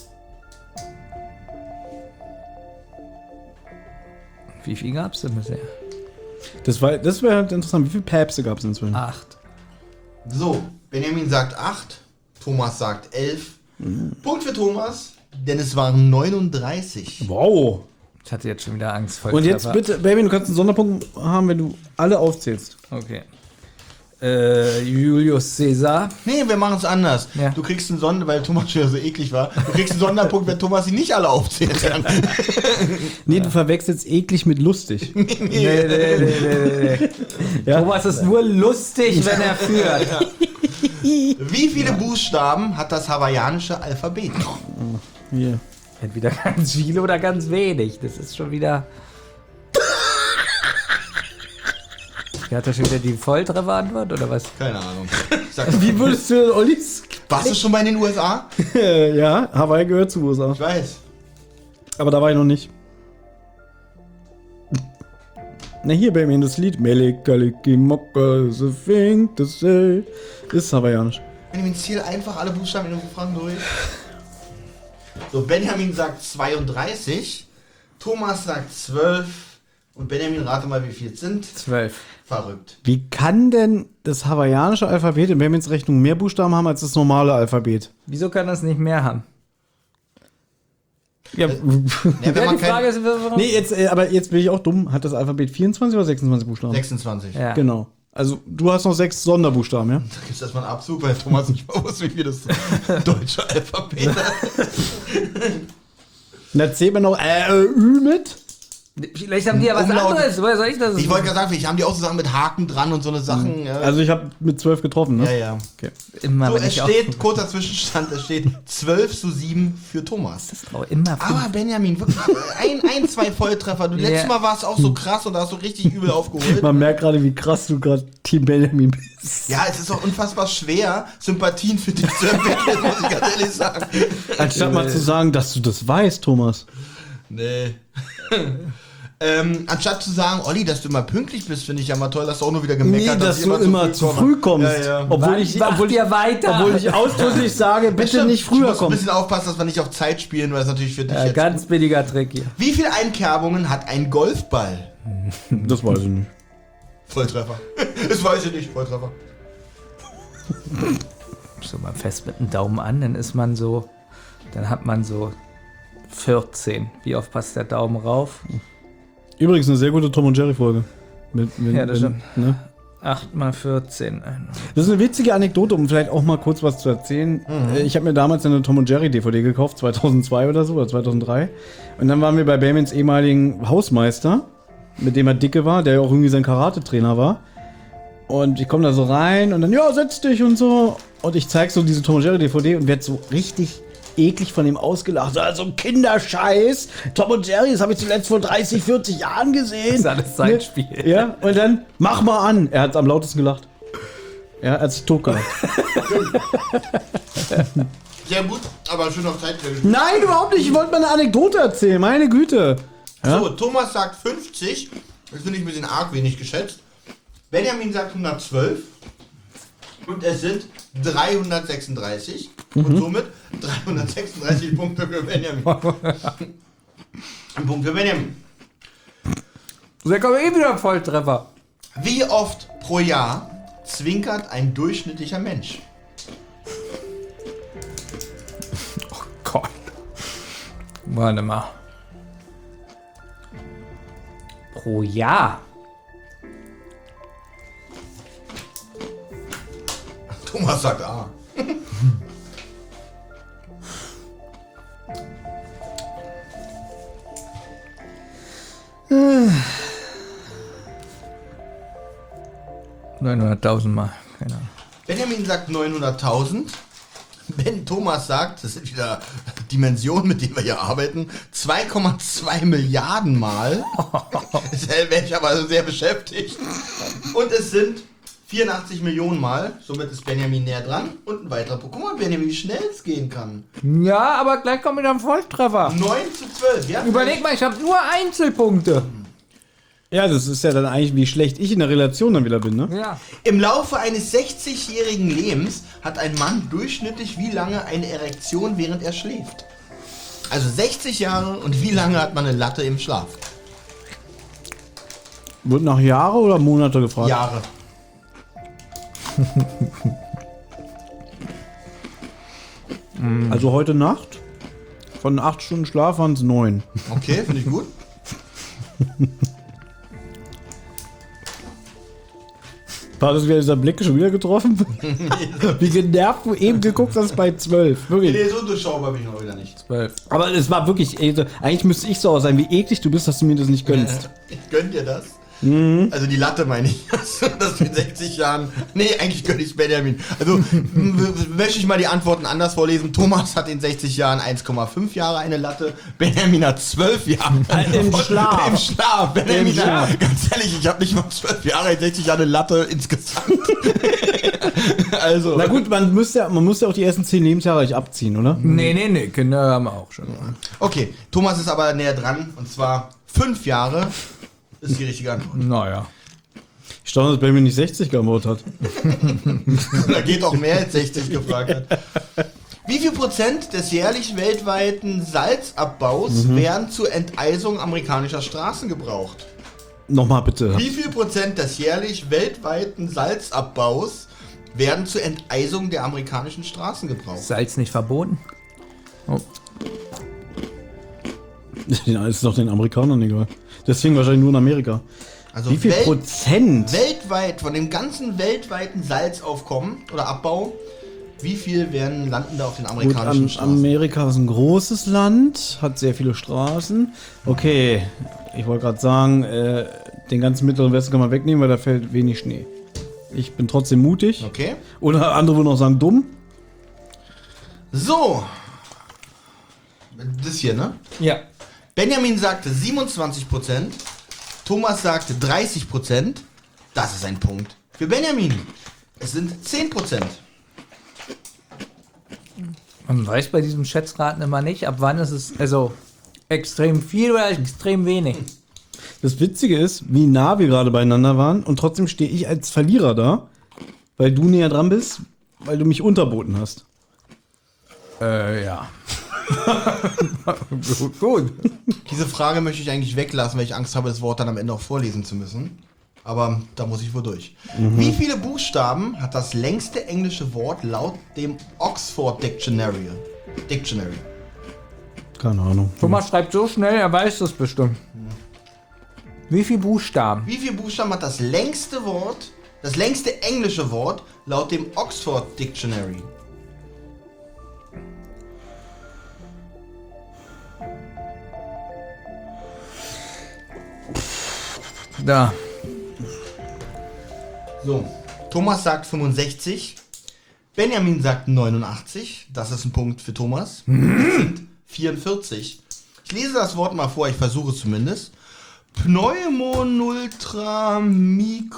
Wie viel gab es denn bisher? Das, war- das wäre interessant. Wie viele Päpste gab es inzwischen? Acht. So, Benjamin sagt acht, Thomas sagt elf. Punkt für Thomas, denn es waren neununddreißig. Wow. Ich hatte jetzt schon wieder Angst vor Und jetzt Treffer. bitte, Baby, du kannst einen Sonderpunkt haben, wenn du alle aufzählst. Okay. Äh, Julius Caesar. Nee, wir machen es anders. Ja. Du kriegst einen Sonder, weil Thomas schon so eklig war. Du kriegst einen Sonderpunkt, wenn Thomas sie nicht alle aufzählt. Nee, du verwechselst eklig mit lustig. Nee, nee, nee, nee, nee. Ja? Thomas ist nur lustig, wenn er führt. Wie viele Buchstaben hat das hawaiianische Alphabet? Hier. Entweder ganz viele oder ganz wenig. Das ist schon wieder... Er hat da schon wieder die Volltreffer-Antwort, oder was? Keine Ahnung. Sag, Wie würdest du Ollis? warst du schon mal in den U S A? Ja, Hawaii gehört zu U S A. Ich weiß. Aber da war ich noch nicht. Na hier, Baby, das Lied. Melikaliki Mokka, the thing to say. Ist hawaiianisch. Benjamin, zähl einfach alle Buchstaben in den Fragen durch. So, Benjamin sagt zweiunddreißig, Thomas sagt zwölf und Benjamin, rate mal, wie viel es sind. Zwölf. Verrückt. Wie kann denn das hawaiianische Alphabet in Benjamins Rechnung mehr Buchstaben haben als das normale Alphabet? Wieso kann das nicht mehr haben? Ja, Ja, wenn Ja, man die Frage kein, ist, warum? nee, jetzt, äh, aber jetzt bin ich auch dumm. Hat das Alphabet vierundzwanzig oder sechsundzwanzig Buchstaben? sechsundzwanzig. Ja. Genau. Also du hast noch sechs Sonderbuchstaben, ja? Da gibt es erstmal einen Abzug, weil Thomas nicht mal wusste, wie viel das deutsche Alphabet hat. Und da zählt man noch äh, äh, Ü mit. Vielleicht haben die ja was Umlaut. anderes. Woher soll ich das? Ich wollte gerade sagen, vielleicht haben die auch so Sachen mit Haken dran und so eine Sachen. Ja, Also ich habe mit zwölf getroffen, ne? ja. ja. Okay. immer, So, wenn es ich auch, steht, kurzer Zwischenstand, es steht zwölf zu sieben für Thomas. auch immer Aber fünf. Benjamin, wirklich, ein, ein, zwei Volltreffer. Du, Ja. letztes Mal war es auch so krass und da hast du richtig übel aufgeholt. Man merkt gerade, wie krass du gerade Team Benjamin bist. Ja, es ist auch unfassbar schwer, Sympathien für dich zu entwickeln, muss ich ganz ehrlich sagen. Anstatt mal zu sagen, dass du das weißt, Thomas. Nee. ähm, anstatt zu sagen, Olli, dass du immer pünktlich bist, finde ich ja mal toll, dass du auch nur wieder gemeckert Nee, dass ich du immer zu früh kommst. Ja, ja. Obwohl Wann ich, macht obwohl ich, ihr weiter? obwohl ich ausdrücklich sage, bitte Stimmt, nicht Ich früher muss ein kommen. bisschen aufpassen, dass wir nicht auf Zeit spielen, weil das natürlich für dich Ja, jetzt... ganz billiger Trick hier. Wie viele Einkerbungen hat ein Golfball? Das weiß ich nicht. Volltreffer. Das weiß ich nicht, Volltreffer. So mal fest mit dem Daumen an, dann ist man so, dann hat man so vierzehn. Wie oft passt der Daumen rauf? Übrigens eine sehr gute Tom und Jerry Folge. Mit, mit, Ja, das mit- ne? acht mal vierzehn. Das ist eine witzige Anekdote, um vielleicht auch mal kurz was zu erzählen. Äh, Ich habe mir damals eine Tom und Jerry D V D gekauft, zweitausendzwei oder so, oder zweitausenddrei. Und dann waren wir bei Benjamins ehemaligen Hausmeister, mit dem er dicke war, der ja auch irgendwie sein Karate-Trainer war. Und ich komme da so rein und dann, ja, setz dich und so. Und ich zeig so diese Tom und Jerry D V D und werd so richtig eklig von ihm ausgelacht. Also ein Kinderscheiß. Tom und Jerry, das habe ich zuletzt vor dreißig, vierzig Jahren gesehen. Das ist alles sein Ne? Spiel. Ja, und dann, mach mal an. Er hat am lautesten gelacht. Ja, er hat sich totgelacht. Sehr gut, aber schön auf Zeit. Nein, überhaupt nicht. Ich wollte mal eine Anekdote erzählen. Meine Güte. Ja? So, Thomas sagt fünfzig. Das finde ich ein bisschen arg wenig geschätzt. Benjamin sagt hundertzwölf. Und es sind dreihundertsechsunddreißig. Mhm. Und somit dreihundertsechsunddreißig Punkte für Benjamin. Ein Punkt für Benjamin. Da kommen eh wieder Volltreffer. Wie oft pro Jahr zwinkert ein durchschnittlicher Mensch? Gott. Warte mal. Pro Jahr. Thomas sagt A. neunhunderttausend Mal. Keine Ahnung. Benjamin sagt neunhunderttausend. Ben Thomas sagt, das sind wieder Dimensionen, mit denen wir hier arbeiten, zwei Komma zwei Milliarden Mal. Deshalb wäre ich aber sehr beschäftigt. Und es sind vierundachtzig Millionen Mal. Somit ist Benjamin näher dran. Und ein weiterer Punkt. Guck mal, Benjamin, wie schnell es gehen kann. Ja, aber gleich kommt wieder ein Volltreffer. neun zu zwölf, ja? Überleg mal, ich habe nur Einzelpunkte. Ja, das ist ja dann eigentlich, wie schlecht ich in der Relation dann wieder bin, ne? Ja. Im Laufe eines sechzigjährigen Lebens hat ein Mann durchschnittlich wie lange eine Erektion, während er schläft? Also sechzig Jahre und wie lange hat man eine Latte im Schlaf? Wird nach Jahre oder Monate gefragt? Jahre. Also heute Nacht, von acht Stunden Schlaf waren es neun. Okay, finde ich gut. War das wieder dieser Blick schon wieder getroffen? Wie genervt du eben geguckt hast bei zwölf. Wirklich. Nee, so durchschaubar bin ich noch wieder nicht. zwölf. Aber es war wirklich, ey, eigentlich müsste ich so sein, wie eklig du bist, dass du mir das nicht gönnst. Ich gönn dir das. Mhm. Also die Latte meine ich. Dass du in sechzig Jahren. Nee, eigentlich gönn ich Benjamin. Also m- möchte ich mal die Antworten anders vorlesen. Thomas hat in sechzig Jahren eins Komma fünf Jahre eine Latte. Benjamin hat zwölf Jahre. Im Schlaf. Im Schlaf. Benjamin Im Schlaf. Hat, ganz ehrlich, ich habe nicht mal zwölf Jahre in sechzig Jahre eine Latte insgesamt. Also. Na gut, man müsste ja, man muss ja auch die ersten zehn Lebensjahre nicht abziehen, oder? Nee, nee, nee, Kinder haben wir auch schon. Okay, Thomas ist aber näher dran. Und zwar fünf Jahre ist die richtige Antwort. Naja. Ich staune, dass Benjamin nicht sechzig geantwortet hat. Da geht auch mehr als sechzig gefragt hat. Wie viel Prozent des jährlich weltweiten Salzabbaus werden zur Enteisung amerikanischer Straßen gebraucht? Nochmal bitte. Wie viel Prozent des jährlich weltweiten Salzabbaus werden zur Enteisung der amerikanischen Straßen gebraucht? Salz nicht verboten? Oh. Das ist doch den Amerikanern egal. Deswegen wahrscheinlich nur in Amerika. Also Wie viel Welt- Prozent? Weltweit, von dem ganzen weltweiten Salzaufkommen oder Abbau, wie viel werden landen da auf den Gut, amerikanischen am, Straßen? Amerika ist ein großes Land, hat sehr viele Straßen. Okay, ich wollte gerade sagen, äh, den ganzen mittleren Westen kann man wegnehmen, weil da fällt wenig Schnee. Ich bin trotzdem mutig. Okay. Oder andere würden auch sagen dumm. So. Das hier, ne? Ja. Benjamin sagte siebenundzwanzig Prozent. Thomas sagte dreißig Prozent. Das ist ein Punkt für Benjamin. Es sind zehn Prozent. Man weiß bei diesem Schätzraten immer nicht, ab wann ist es, also extrem viel oder extrem wenig. Das Witzige ist, wie nah wir gerade beieinander waren und trotzdem stehe ich als Verlierer da, weil du näher dran bist, weil du mich unterboten hast. Äh, ja. gut, gut. Diese Frage möchte ich eigentlich weglassen, weil ich Angst habe, das Wort dann am Ende auch vorlesen zu müssen. Aber da muss ich wohl durch. Wie viele Buchstaben hat das längste englische Wort laut dem Oxford Dictionary? Dictionary. Keine Ahnung. Thomas schreibt so schnell, er weiß das bestimmt. Wie viele Buchstaben? Wie viele Buchstaben hat das längste Wort, das längste englische Wort laut dem Oxford Dictionary? Da. So, Thomas sagt fünfundsechzig, Benjamin sagt neunundachtzig, das ist ein Punkt für Thomas. Das sind vierundvierzig. Ich lese das Wort mal vor, ich versuche es zumindest.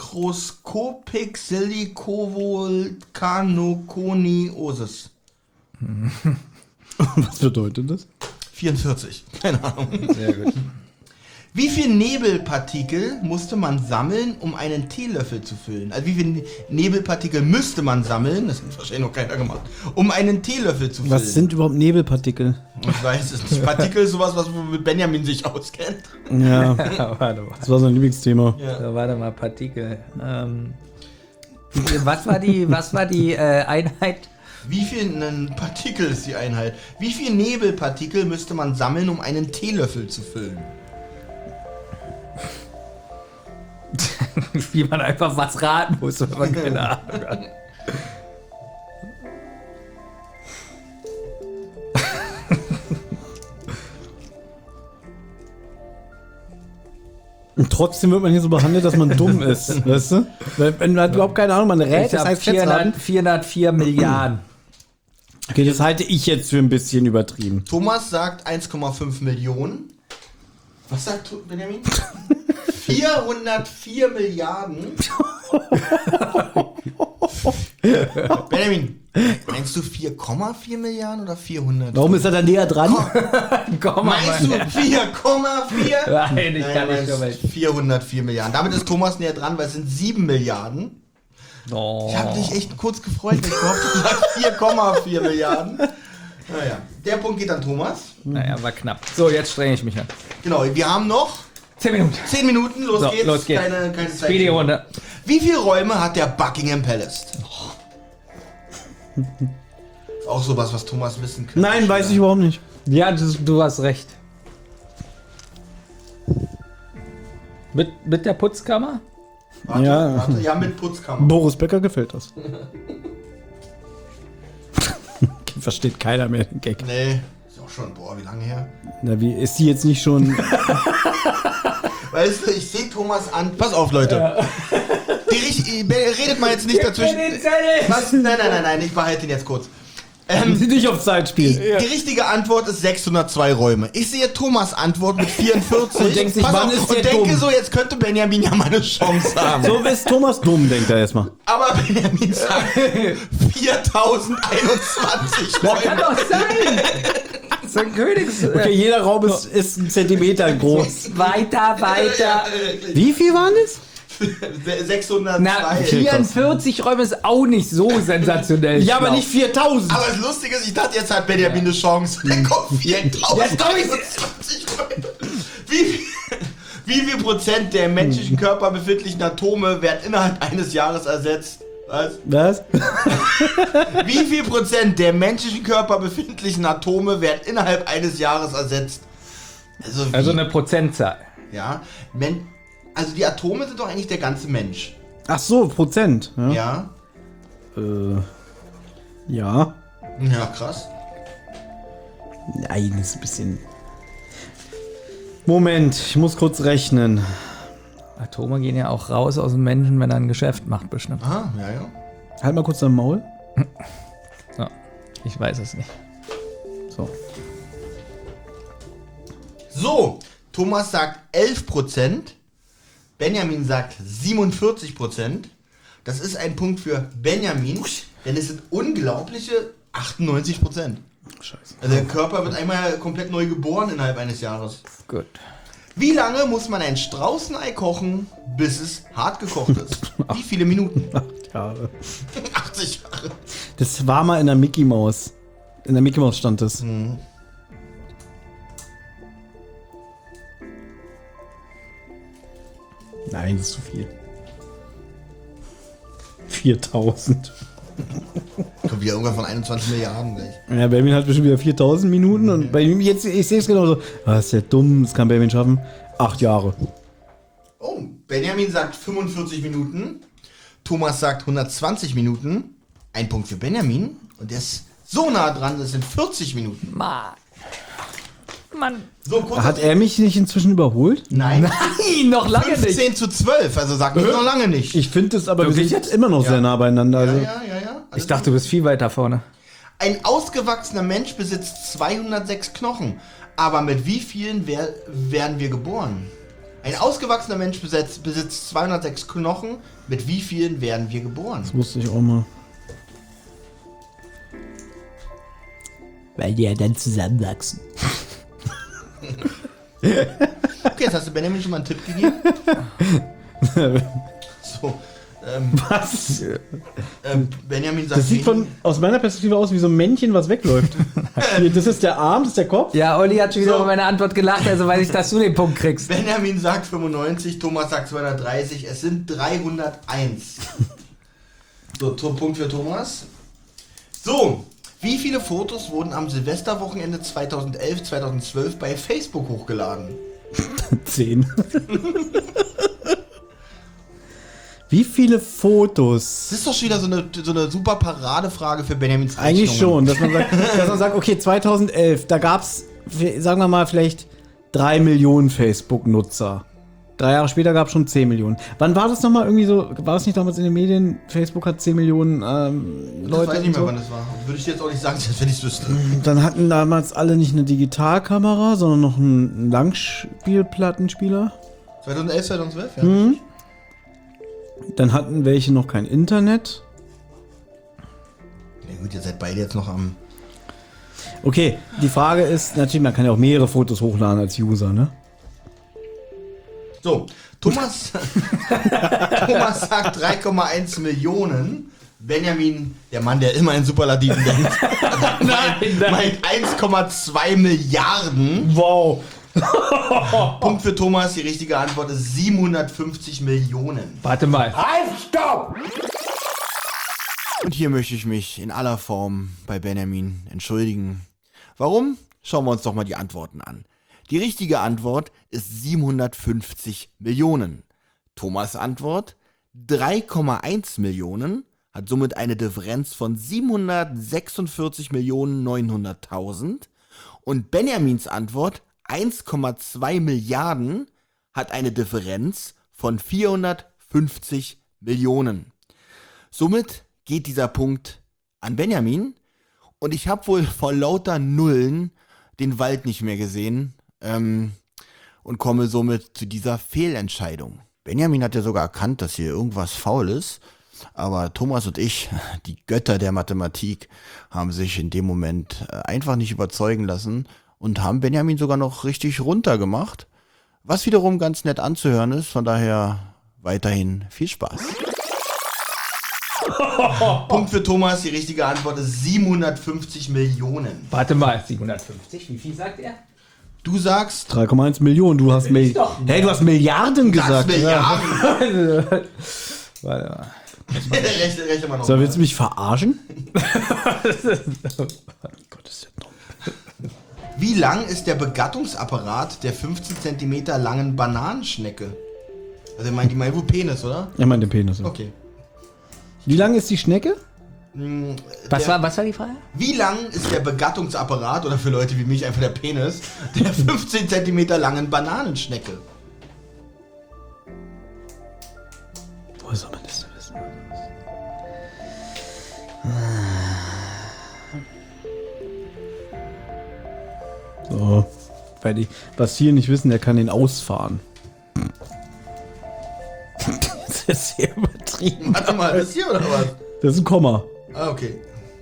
Pneumolultramikroskopic silicovolcanoconiosis. Was bedeutet das? vierundvierzig. Keine Ahnung. Sehr gut. Wie viel Nebelpartikel musste man sammeln, um einen Teelöffel zu füllen? Also wie viel Nebelpartikel müsste man sammeln, das hat wahrscheinlich noch keiner gemacht, um einen Teelöffel zu füllen? Was sind überhaupt Nebelpartikel? Ich weiß es nicht. Partikel ist sowas, was mit Benjamin sich auskennt. Ja, Warte mal. das war sein Lieblingsthema. Ja. So, warte mal, Partikel. Ähm, was war die, was war die äh, Einheit? Wie viel ein Partikel ist die Einheit? Wie viel Nebelpartikel müsste man sammeln, um einen Teelöffel zu füllen? Wie man einfach was raten muss, wenn man keine Ahnung hat. Und trotzdem wird man hier so behandelt, dass man dumm ist, weißt du? Wenn, wenn man überhaupt keine Ahnung, man rät, Ich das habe heißt Schätzraten. vierhundertvier Milliarden. Okay, das halte ich jetzt für ein bisschen übertrieben. Thomas sagt eins Komma fünf Millionen. Was sagt Tu- Benjamin? vierhundertvier Milliarden. Benjamin, meinst du vier Komma vier Milliarden oder vierhundert? Warum ist er da näher dran? Komm mal. Meinst du vier Komma vier? Nein, ich kann nicht du so meinst weit. vierhundertvier Milliarden. Damit ist Thomas näher dran, weil es sind sieben Milliarden. Oh. Ich habe mich echt kurz gefreut, weil ich gehofft habe, vier Komma vier Milliarden. Naja, der Punkt geht an Thomas. Naja, war knapp. So, jetzt strenge ich mich an. Genau, wir haben noch Zehn Minuten. zehn Minuten. Los So, geht's. los geht's. Keine, keine Zeit. Speedy-Runde. Wie viele Räume hat der Buckingham Palace? Auch sowas, was Thomas wissen könnte. Nein, weiß ich überhaupt nicht. Ja, du, du hast recht. Mit, mit der Putzkammer? Warte, Ja. warte, ja, mit Putzkammer. Boris Becker gefällt das. Versteht keiner mehr den Gag. Nee, ist auch schon, boah, wie lange her? Na, wie ist die jetzt nicht schon. Weißt du, ich sehe Thomas an. Pass auf, Leute. Die richt- redet mal jetzt nicht dazwischen. Was? Nein, nein, nein, nein, ich behalte ihn jetzt kurz. Ähm, die nicht auf Zeit die, spielen. die richtige Antwort ist sechshundertzwei Räume. Ich sehe Thomas Antwort mit vierundvierzig. Und denkt sich, Pass wann auf, ist und der denke dumm? so, jetzt könnte Benjamin ja mal eine Chance haben. So ist Thomas dumm, denkt er erstmal. Aber Benjamin sagt viertausendeinundzwanzig Kann Räume. doch sein! Das ist ein Königs... Okay, jeder Raum ist, ist ein Zentimeter groß. Weiter, weiter. Wie viel waren es? sechshundertzwei. Na, vierundvierzig Räume ist auch nicht so sensationell. Ja, aber schlau. nicht viertausend. Aber das Lustige ist, ich dachte, jetzt hat Benjamin eine Chance. Dann kommt viertausendeinundzwanzig Räume. Wie viel, wie viel Prozent der im menschlichen Körper befindlichen Atome werden innerhalb eines Jahres ersetzt? Was? Was? Wie viel Prozent der im menschlichen Körper befindlichen Atome werden innerhalb eines Jahres ersetzt? Also, wie, Also eine Prozentzahl. ja, Men also die Atome sind doch eigentlich der ganze Mensch. Ach so, Prozent. Ja. Ja? Äh, ja. Ja, krass. Nein, das ist ein bisschen. Moment, ich muss kurz rechnen. Atome gehen ja auch raus aus dem Menschen, wenn er ein Geschäft macht, bestimmt. Aha, ja, ja. Halt mal kurz dein Maul. Ja, ich weiß es nicht. So. So, Thomas sagt elf Prozent. Benjamin sagt siebenundvierzig Prozent. Das ist ein Punkt für Benjamin, denn es sind unglaubliche achtundneunzig Prozent. Scheiße. Also der Körper wird einmal komplett neu geboren innerhalb eines Jahres. Gut. Wie lange muss man ein Straußenei kochen, bis es hart gekocht ist? Wie viele Minuten? Acht Jahre. achtzig Jahre. Das war mal in der Mickey Maus. In der Mickey Maus stand das. Mhm. Nein, das ist zu viel. viertausend. Kommt wieder irgendwann von einundzwanzig Milliarden gleich. Ja, Benjamin hat bestimmt wieder viertausend Minuten und bei ihm jetzt, ich sehe es genauso. Ah, ist ja dumm, das kann Benjamin schaffen. Acht Jahre. Oh, Benjamin sagt fünfundvierzig Minuten. Thomas sagt hundertzwanzig Minuten. Ein Punkt für Benjamin. Und der ist so nah dran, das sind vierzig Minuten. Mann. Mann. So, kurz. Hat er mich nicht inzwischen überholt? Nein. Nein, noch lange nicht. fünfzehn zu zwölf, also sagt ich noch lange nicht. Ich finde es aber, wir Wirklich sind jetzt? immer noch Ja. sehr nah beieinander. ja, Also. ja, ja, ja. Also Ich dachte, du bist viel weiter vorne. ein ausgewachsener Mensch besitzt zweihundertsechs Knochen. Aber mit wie vielen wer werden wir geboren? Ein ausgewachsener Mensch besitzt, besitzt zweihundertsechs Knochen. Mit wie vielen werden wir geboren? Das wusste ich auch mal. Weil die ja dann zusammenwachsen. Okay, jetzt hast du Benjamin schon mal einen Tipp gegeben. So. Ähm, Was? ähm, Benjamin sagt, Das sieht von, aus meiner Perspektive aus wie so ein Männchen, was wegläuft. Hier, das ist der Arm, das ist der Kopf. Ja, Olli hat schon wieder So. über meine Antwort gelacht, also weiß ich, dass du den Punkt kriegst. Benjamin sagt fünfundneunzig, Thomas sagt zweihundertdreißig, es sind dreihunderteins. So, to- Punkt für Thomas. So, wie viele Fotos wurden am Silvesterwochenende zweitausendelf, zweitausendzwölf bei Facebook hochgeladen? Zehn. Wie viele Fotos? Das ist doch schon wieder so eine, so eine super Paradefrage für Benjamins Eigentlich Rechnungen. schon, dass man sagt, dass man sagt, okay, zweitausendelf, da gab es, sagen wir mal, vielleicht drei Millionen Facebook-Nutzer. Drei Jahre später gab es schon zehn Millionen. Wann war das nochmal irgendwie so, war das nicht damals in den Medien, Facebook hat zehn Millionen ähm, Ich Leute weiß und nicht mehr, so? wann das war. Würde ich dir jetzt auch nicht sagen, wenn ich es wüsste. Dann hatten damals alle nicht eine Digitalkamera, sondern noch einen Langspielplattenspieler. zweitausendelf, zweitausendzwölf, ja. Mhm. Dann hatten welche noch kein Internet. Ja gut, ihr seid beide jetzt noch am... Okay, die Frage ist, natürlich, man kann ja auch mehrere Fotos hochladen als User, ne? So, Thomas, Thomas sagt drei Komma eins Millionen. Benjamin, der Mann, der immer in Superlativen denkt, meint, meint eins Komma zwei Milliarden. Wow. Punkt für Thomas, die richtige Antwort ist siebenhundertfünfzig Millionen. Warte mal. Und hier möchte ich mich in aller Form bei Benjamin entschuldigen. Warum? Schauen wir uns doch mal die Antworten an. Die richtige Antwort ist siebenhundertfünfzig Millionen. Thomas' Antwort drei Komma eins Millionen, hat somit eine Differenz von siebenhundertsechsundvierzig Millionen neunhunderttausend. Und Benjamins Antwort eins Komma zwei Milliarden hat eine Differenz von vierhundertfünfzig Millionen. Somit geht dieser Punkt an Benjamin und ich habe wohl vor lauter Nullen den Wald nicht mehr gesehen ähm, und komme somit zu dieser Fehlentscheidung. Benjamin hat ja sogar erkannt, dass hier irgendwas faul ist, aber Thomas und ich, die Götter der Mathematik, haben sich in dem Moment äh, einfach nicht überzeugen lassen und haben Benjamin sogar noch richtig runtergemacht, was wiederum ganz nett anzuhören ist, von daher weiterhin viel Spaß. Punkt für Thomas, die richtige Antwort ist siebenhundertfünfzig Millionen. Warte mal, siebenhundertfünfzig, wie viel sagt er? Du sagst drei Komma eins Millionen, du hast Mil- doch Hey, du hast Milliarden das gesagt. Milliarden. Warte mal. rechne, rechne mal noch. So, mal. willst du mich verarschen? Wie lang ist der Begattungsapparat der fünfzehn Zentimeter langen Bananenschnecke? Also, ich meine, die meint wohl Penis, oder? Ich meine den Penis. Ja. Okay. Wie lang ist die Schnecke? Was Der- war, was war die Frage? Wie lang ist der Begattungsapparat, oder für Leute wie mich einfach der Penis, der fünfzehn Zentimeter langen Bananenschnecke? Woher soll man das denn wissen? So, weil die, was viele nicht wissen, der kann den ausfahren. Das ist sehr übertrieben. Warte mal, das hier oder was? Das ist ein Komma. Ah, okay.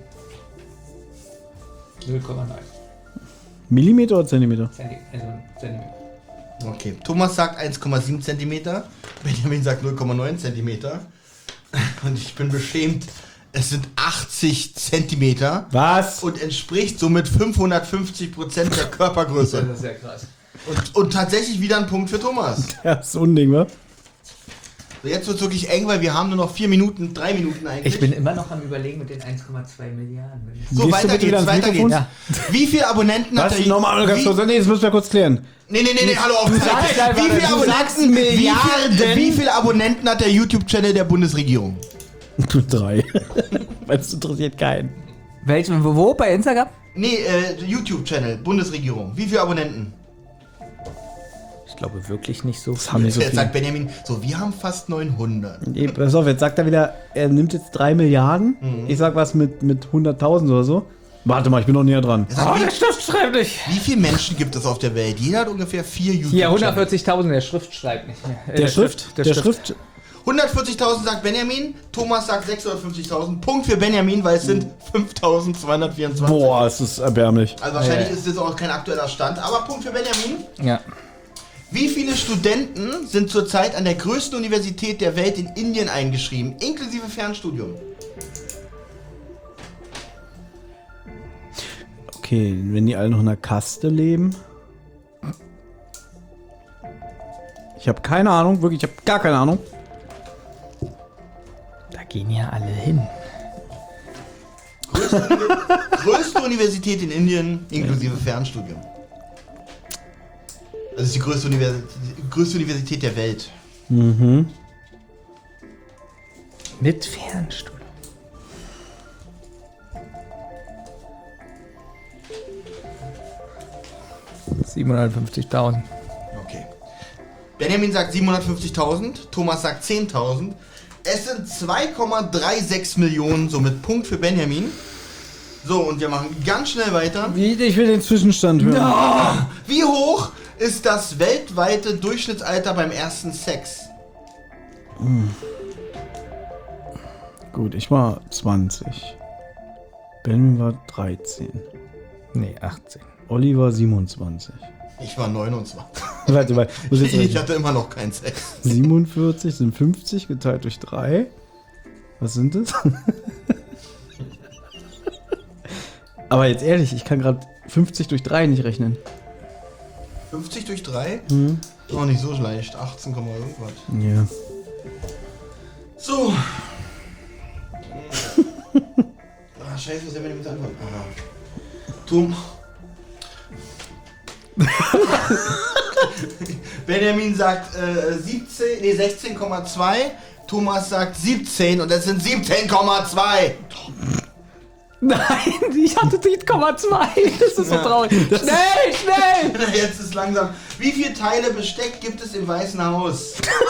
null Komma neun Millimeter oder Zentimeter? Zentimeter. Also Zentimeter. Okay. Thomas sagt eins Komma sieben Zentimeter, Benjamin sagt null Komma neun Zentimeter. Und ich bin beschämt, es sind achtzig Zentimeter. Was? Und entspricht somit fünfhundertfünfzig Prozent der Körpergröße. Das ist ja krass. Und, und tatsächlich wieder ein Punkt für Thomas. Das ist Unding, wa? So, jetzt wird es wirklich eng, weil wir haben nur noch vier Minuten, drei Minuten eigentlich. Ich bin immer noch am Überlegen mit den eins Komma zwei Milliarden. Wenn ich- so, Gehst du weiter bitte wieder geht's, ans weiter Mikrofon? geht's. Wie viele Abonnenten hat Was? der... Nochmal ganz wie, kurz. Nee, das müssen wir kurz klären. Nee, nee, nee, nee, hallo, auf sagst einfach, wie viele du Abonnenten, sagst wie Milliarden. viele, wie viele Abonnenten hat der YouTube-Channel der Bundesregierung? Drei. Weil es interessiert keinen. Welchen, wo, wo? Bei Instagram? Nee, äh, YouTube-Channel, Bundesregierung. Wie viele Abonnenten? Ich glaube wirklich nicht so. Das haben nicht so Jetzt viele. sagt Benjamin, so, wir haben fast neunhundert. Nee, pass auf, jetzt sagt er wieder, er nimmt jetzt drei Milliarden. Ich sag was mit, mit hunderttausend oder so. Warte mal, ich bin noch näher dran. Er sagt, Oh, der Stift schreibt nicht. wie, wie viele Menschen gibt es auf der Welt? Jeder hat ungefähr vier Hier, YouTube-Channel. hundertvierzigtausend, der Schrift schreibt nicht mehr. Äh, Der, Schrift, der, Schrift. hundertvierzigtausend sagt Benjamin, Thomas sagt sechshundertfünfzigtausend. Punkt für Benjamin, weil es sind fünftausendzweihundertvierundzwanzig. Boah, es ist erbärmlich. Also wahrscheinlich Ja. ist das auch kein aktueller Stand, aber Punkt für Benjamin. Ja. Wie viele Studenten sind zurzeit an der größten Universität der Welt in Indien eingeschrieben, inklusive Fernstudium? Okay, wenn die alle noch in einer Kaste leben. Ich habe keine Ahnung, wirklich, ich habe gar keine Ahnung. Da gehen ja alle hin. Größte, Uni- größte Universität in Indien, inklusive Fernstudium. Das ist die größte, Universität, die größte Universität der Welt. Mhm. Mit Fernstudium. siebenhundertfünfzigtausend. Okay. Benjamin sagt siebenhundertfünfzigtausend, Thomas sagt zehntausend. Es sind zwei Komma sechsunddreißig Millionen, somit Punkt für Benjamin. So, und wir machen ganz schnell weiter. Wie, ich will den Zwischenstand hören. Wie hoch ist das weltweite Durchschnittsalter beim ersten Sex? Gut, ich war zwanzig. Ben war dreizehn. Nee, achtzehn. Olli war siebenundzwanzig. Ich war neunundzwanzig. Warte mal, muss jetzt Ich rechnen. hatte immer noch keinen Sex. siebenundvierzig sind fünfzig geteilt durch drei. Was sind das? Aber jetzt ehrlich, ich kann gerade fünfzig durch drei nicht rechnen. fünfzig durch drei? Mhm. Ist auch nicht so leicht. achtzehn, irgendwas. Ja. So. Ah, scheiße, was haben wir denn mit der Antwort? Ah. Tom. Benjamin sagt äh, siebzehn, nee, sechzehn Komma zwei. Thomas sagt siebzehn und es sind siebzehn Komma zwei. Nein, ich hatte sieben Komma zwei. Das ist so traurig. Schnell, schnell! Jetzt ist langsam. Wie viele Teile Besteck gibt es im Weißen Haus?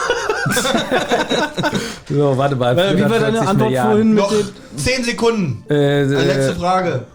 So, warte mal. Wie war deine vierhundertvierzig Antwort Milliarden. vorhin mit Noch dem... zehn Sekunden. Äh, Letzte äh, Frage.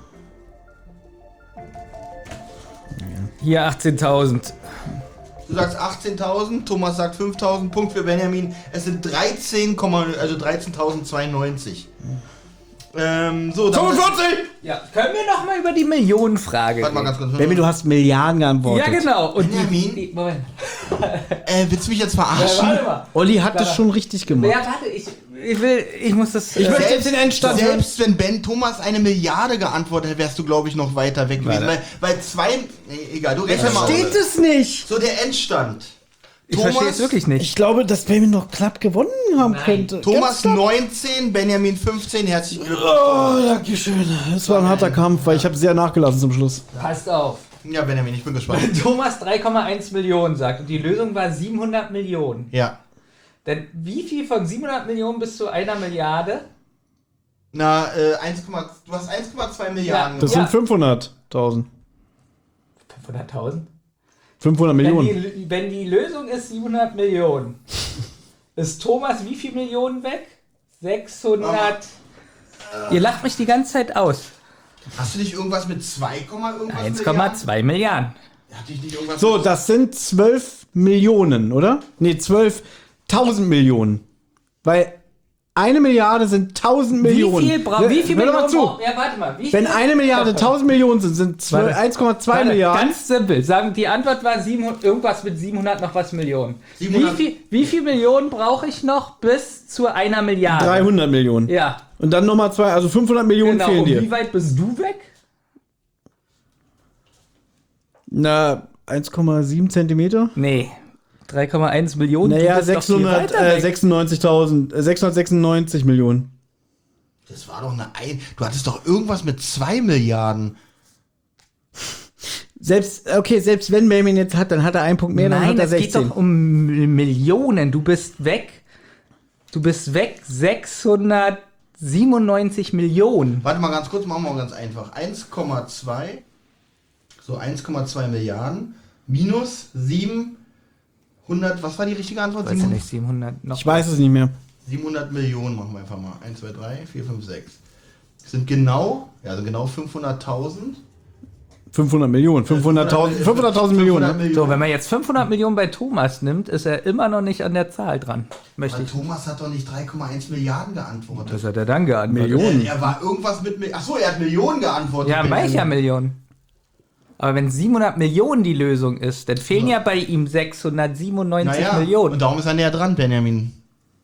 hier achtzehntausend. Du sagst achtzehntausend, Thomas sagt fünftausend, Punkt für Benjamin. Es sind dreizehn, also dreizehntausendzweiundneunzig. Ähm, so, dann fünfundvierzig! Ja, können wir noch mal über die Millionenfrage Warte mal reden? ganz kurz. Benjamin, du hast Milliarden geantwortet. Ja, genau. Und Benjamin? die, die, Moment. Äh, willst du mich jetzt Äh, verarschen? warte mal. Olli hat das schon richtig gemacht. Ja, warte, ich, ich will, ich muss das... Ich äh, möchte jetzt den Endstand hören. Selbst wenn Ben Thomas eine Milliarde geantwortet hätte, wärst du, glaube ich, noch weiter weg gewesen. Weil, weil zwei... Nee, egal, du rechne mal. Steht es nicht? So, der Endstand. ich verstehe es wirklich nicht. Ich glaube, dass Benjamin noch knapp gewonnen haben Nein. könnte. Thomas Ganz knapp. neunzehn, Benjamin fünfzehn, herzlich Glückwunsch. Oh, danke schön. Das war ein harter Kampf, weil ich habe sehr nachgelassen zum Schluss. Passt auf. Ja, Benjamin, ich bin gespannt. Thomas drei Komma eins Millionen sagt und die Lösung war siebenhundert Millionen. Ja. Denn wie viel von siebenhundert Millionen bis zu einer Milliarde? Na, äh, eins, du hast eins Komma zwei Milliarden. Das Ja. sind fünfhunderttausend. fünfhunderttausend? fünfhundert Wenn Millionen. die, wenn die Lösung ist siebenhundert Millionen, ist Thomas wie viel Millionen weg? sechshundert. Ihr lacht mich die ganze Zeit aus. Hast du nicht irgendwas mit zwei, irgendwas eins Komma zwei Milliarden. Hatte ich nicht irgendwas So, mit das sind zwölf Millionen, oder? Nee, zwölftausend Millionen. Weil eine Milliarde sind tausend Millionen. Wie viel, bra wie viel Hör doch Millionen mal zu. braucht- Ja, warte mal. Wie Wenn viel- eine Milliarde tausend Millionen sind, sind Warte. eins Komma zwei Warte, Milliarden. Ganz simpel. Sagen, die Antwort war siebenhundert, irgendwas mit siebenhundert noch was Millionen. siebenhundert. Wie viel, wie viel Millionen brauche ich noch bis zu einer Milliarde? dreihundert Millionen. Ja, Und dann nochmal zwei, also fünfhundert Millionen genau. fehlen Und dir. wie weit bist du weg? Na, eins Komma sieben Zentimeter? Nee. drei Komma eins Millionen. Naja, du bist doch viel weiter weg. sechshundertsechsundneunzigtausend, äh, sechshundertsechsundneunzig Millionen. Das war doch eine ein. Du hattest doch irgendwas mit zwei Milliarden. Selbst, okay, selbst wenn Benjamin jetzt hat, dann hat er einen Punkt mehr, dann Nein, hat er es geht sechzehn. doch um Millionen. Du bist weg. Du bist weg. sechshundertsiebenundneunzig Millionen. Warte mal ganz kurz, machen wir mal ganz einfach. eins Komma zwei, so eins Komma zwei Milliarden minus siebenhundert, was war die richtige Antwort? Weiß ja nicht, siebenhundert noch. Ich weiß es nicht mehr. siebenhundert Millionen machen wir einfach mal. eins, zwei, drei, vier, fünf, sechs. Sind genau, ja, also genau fünfhunderttausend. fünfhundert Millionen, fünfhunderttausend, fünfhunderttausend Millionen. Ne? So, wenn man jetzt fünfhundert Millionen bei Thomas nimmt, ist er immer noch nicht an der Zahl dran. Möchte Aber ich. Thomas hat doch nicht drei Komma eins Milliarden geantwortet. Was hat er dann geantwortet? Millionen. Er, er war irgendwas mit... Mi- Achso, er hat Millionen geantwortet. Ja, Benjamin. welcher Millionen? Aber wenn siebenhundert Millionen die Lösung ist, dann fehlen ja, bei ihm sechshundertsiebenundneunzig Naja, Millionen. und darum ist er näher dran, Benjamin.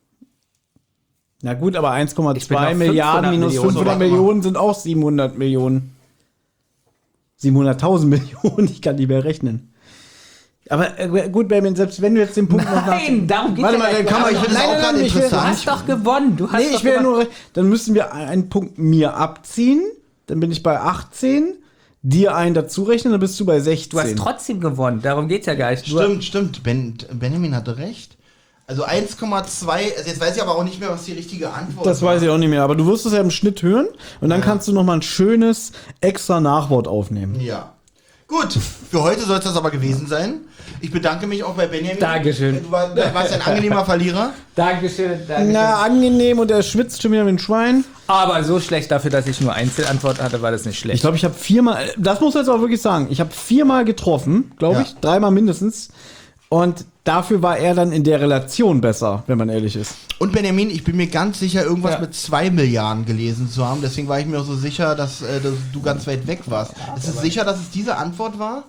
Na gut, aber eins Komma Ich bin zwei auf Milliarden fünfhundert minus Millionen. fünfhundert So, warte mal. Millionen sind auch siebenhundert Millionen. siebenhunderttausend Millionen, ich kann nicht mehr rechnen. Aber äh, gut, Benjamin, selbst wenn du jetzt den Punkt noch nach... Nein, darum geht Warte ja mal, gar dann nicht. kann man... ich finde das nein, auch nein, gerade nein, ich will, Du interessant. hast doch gewonnen. Du hast Nee, doch ich will gewonnen. nur... Dann müssen wir einen Punkt mir abziehen, dann bin ich bei achtzehn, dir einen dazu rechnen, dann bist du bei sechzehn. Du hast trotzdem gewonnen. Darum geht's ja gar nicht. Du- Stimmt, stimmt. Ben, Benjamin hatte recht. Also eins Komma zwei, also jetzt weiß ich aber auch nicht mehr, was die richtige Antwort Das weiß ich auch nicht mehr, aber du wirst es ja im Schnitt hören und dann kannst du noch mal ein schönes extra Nachwort aufnehmen. Ja. Gut, für heute soll es das aber gewesen sein. Ich bedanke mich auch bei Benjamin. Dankeschön. Du war- du warst ein angenehmer Verlierer. Dankeschön, Dankeschön. Na, angenehm und er schwitzt schon wieder wie ein Schwein. Aber so schlecht dafür, dass ich nur Einzelantwort hatte, war das nicht schlecht. Ich glaube, ich habe viermal, das muss ich jetzt auch wirklich sagen, ich habe viermal getroffen, glaube Ja. ich, dreimal mindestens. Und dafür war er dann in der Relation besser, wenn man ehrlich ist. Und Benjamin, ich bin mir ganz sicher, irgendwas Ja. mit zwei Milliarden gelesen zu haben. Deswegen war ich mir auch so sicher, dass, äh, dass du ganz weit weg warst. Ist es sicher, dass es diese Antwort war?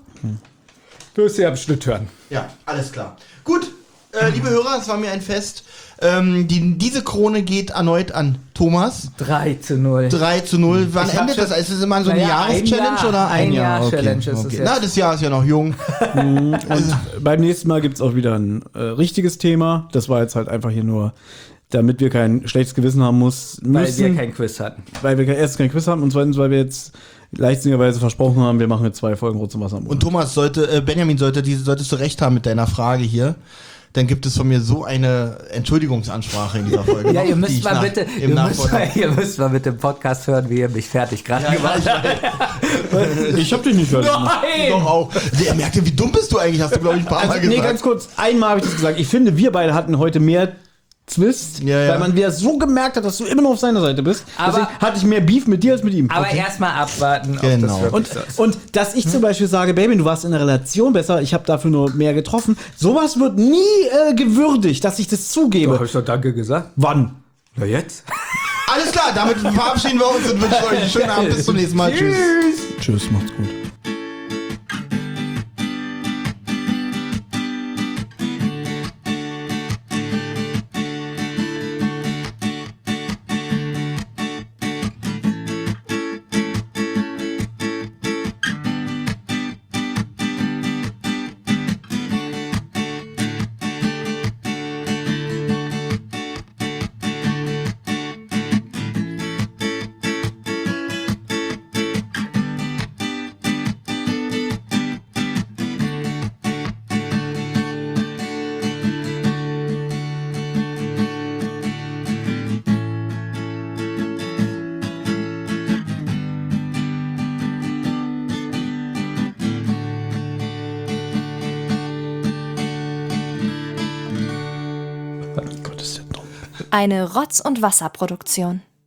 Du wirst ja am Schnitt hören. Ja, alles klar. Gut, äh, liebe Hörer, es war mir ein Fest. Ähm, die, diese Krone geht erneut an Thomas. drei zu null. drei zu null. Wann Ich hab endet schon- das? Ist es immer so eine Naja, ein Jahreschallenge Jahr. oder Ein Jahr Okay, Challenge ist es okay. jetzt. Na, das Jahr ist ja noch jung. Und beim nächsten Mal gibt es auch wieder ein äh, richtiges Thema. Das war jetzt halt einfach hier nur, damit wir kein schlechtes Gewissen haben muss, müssen, Weil wir kein Quiz hatten. weil wir erstens kein Quiz haben und zweitens, weil wir jetzt leichtsinnigerweise versprochen haben, wir machen jetzt zwei Folgen Rot zum Wasser. im Monat. Und Thomas, sollte, äh, Benjamin, sollte, diese, solltest du recht haben mit deiner Frage hier. Dann gibt es von mir so eine Entschuldigungsansprache in dieser Folge. Ja, ihr die müsst ich mal nach- bitte, im ihr müsst, Nachfolger- mal, ihr müsst mal mit dem Podcast hören, wie ihr mich fertig gerade Ja, gemacht ja, habt. Ich hab dich nicht fertig gemacht. Doch auch. Der merkte, wie dumm bist du eigentlich, hast du, glaube ich, ein paar Mal Also, nee, gesagt. ganz kurz, einmal habe ich das gesagt. Ich finde, wir beide hatten heute mehr Zwist, Ja, ja. weil man wieder so gemerkt hat, dass du immer noch auf seiner Seite bist. Aber- Deswegen hatte ich mehr Beef mit dir als mit ihm. Aber erstmal abwarten, ob Genau. das wirklich Und, so ist. und dass ich zum Beispiel sage, Baby, du warst in der Relation besser, ich habe dafür nur mehr getroffen. Sowas wird nie äh, gewürdigt, dass ich das zugebe. ich doch Danke gesagt. Wann? Na jetzt? Alles klar, damit verabschieden wir uns und wünschen euch einen schönen Abend. Bis zum nächsten Mal. Tschüss. Tschüss, macht's gut. Eine Rotz- und Wasserproduktion.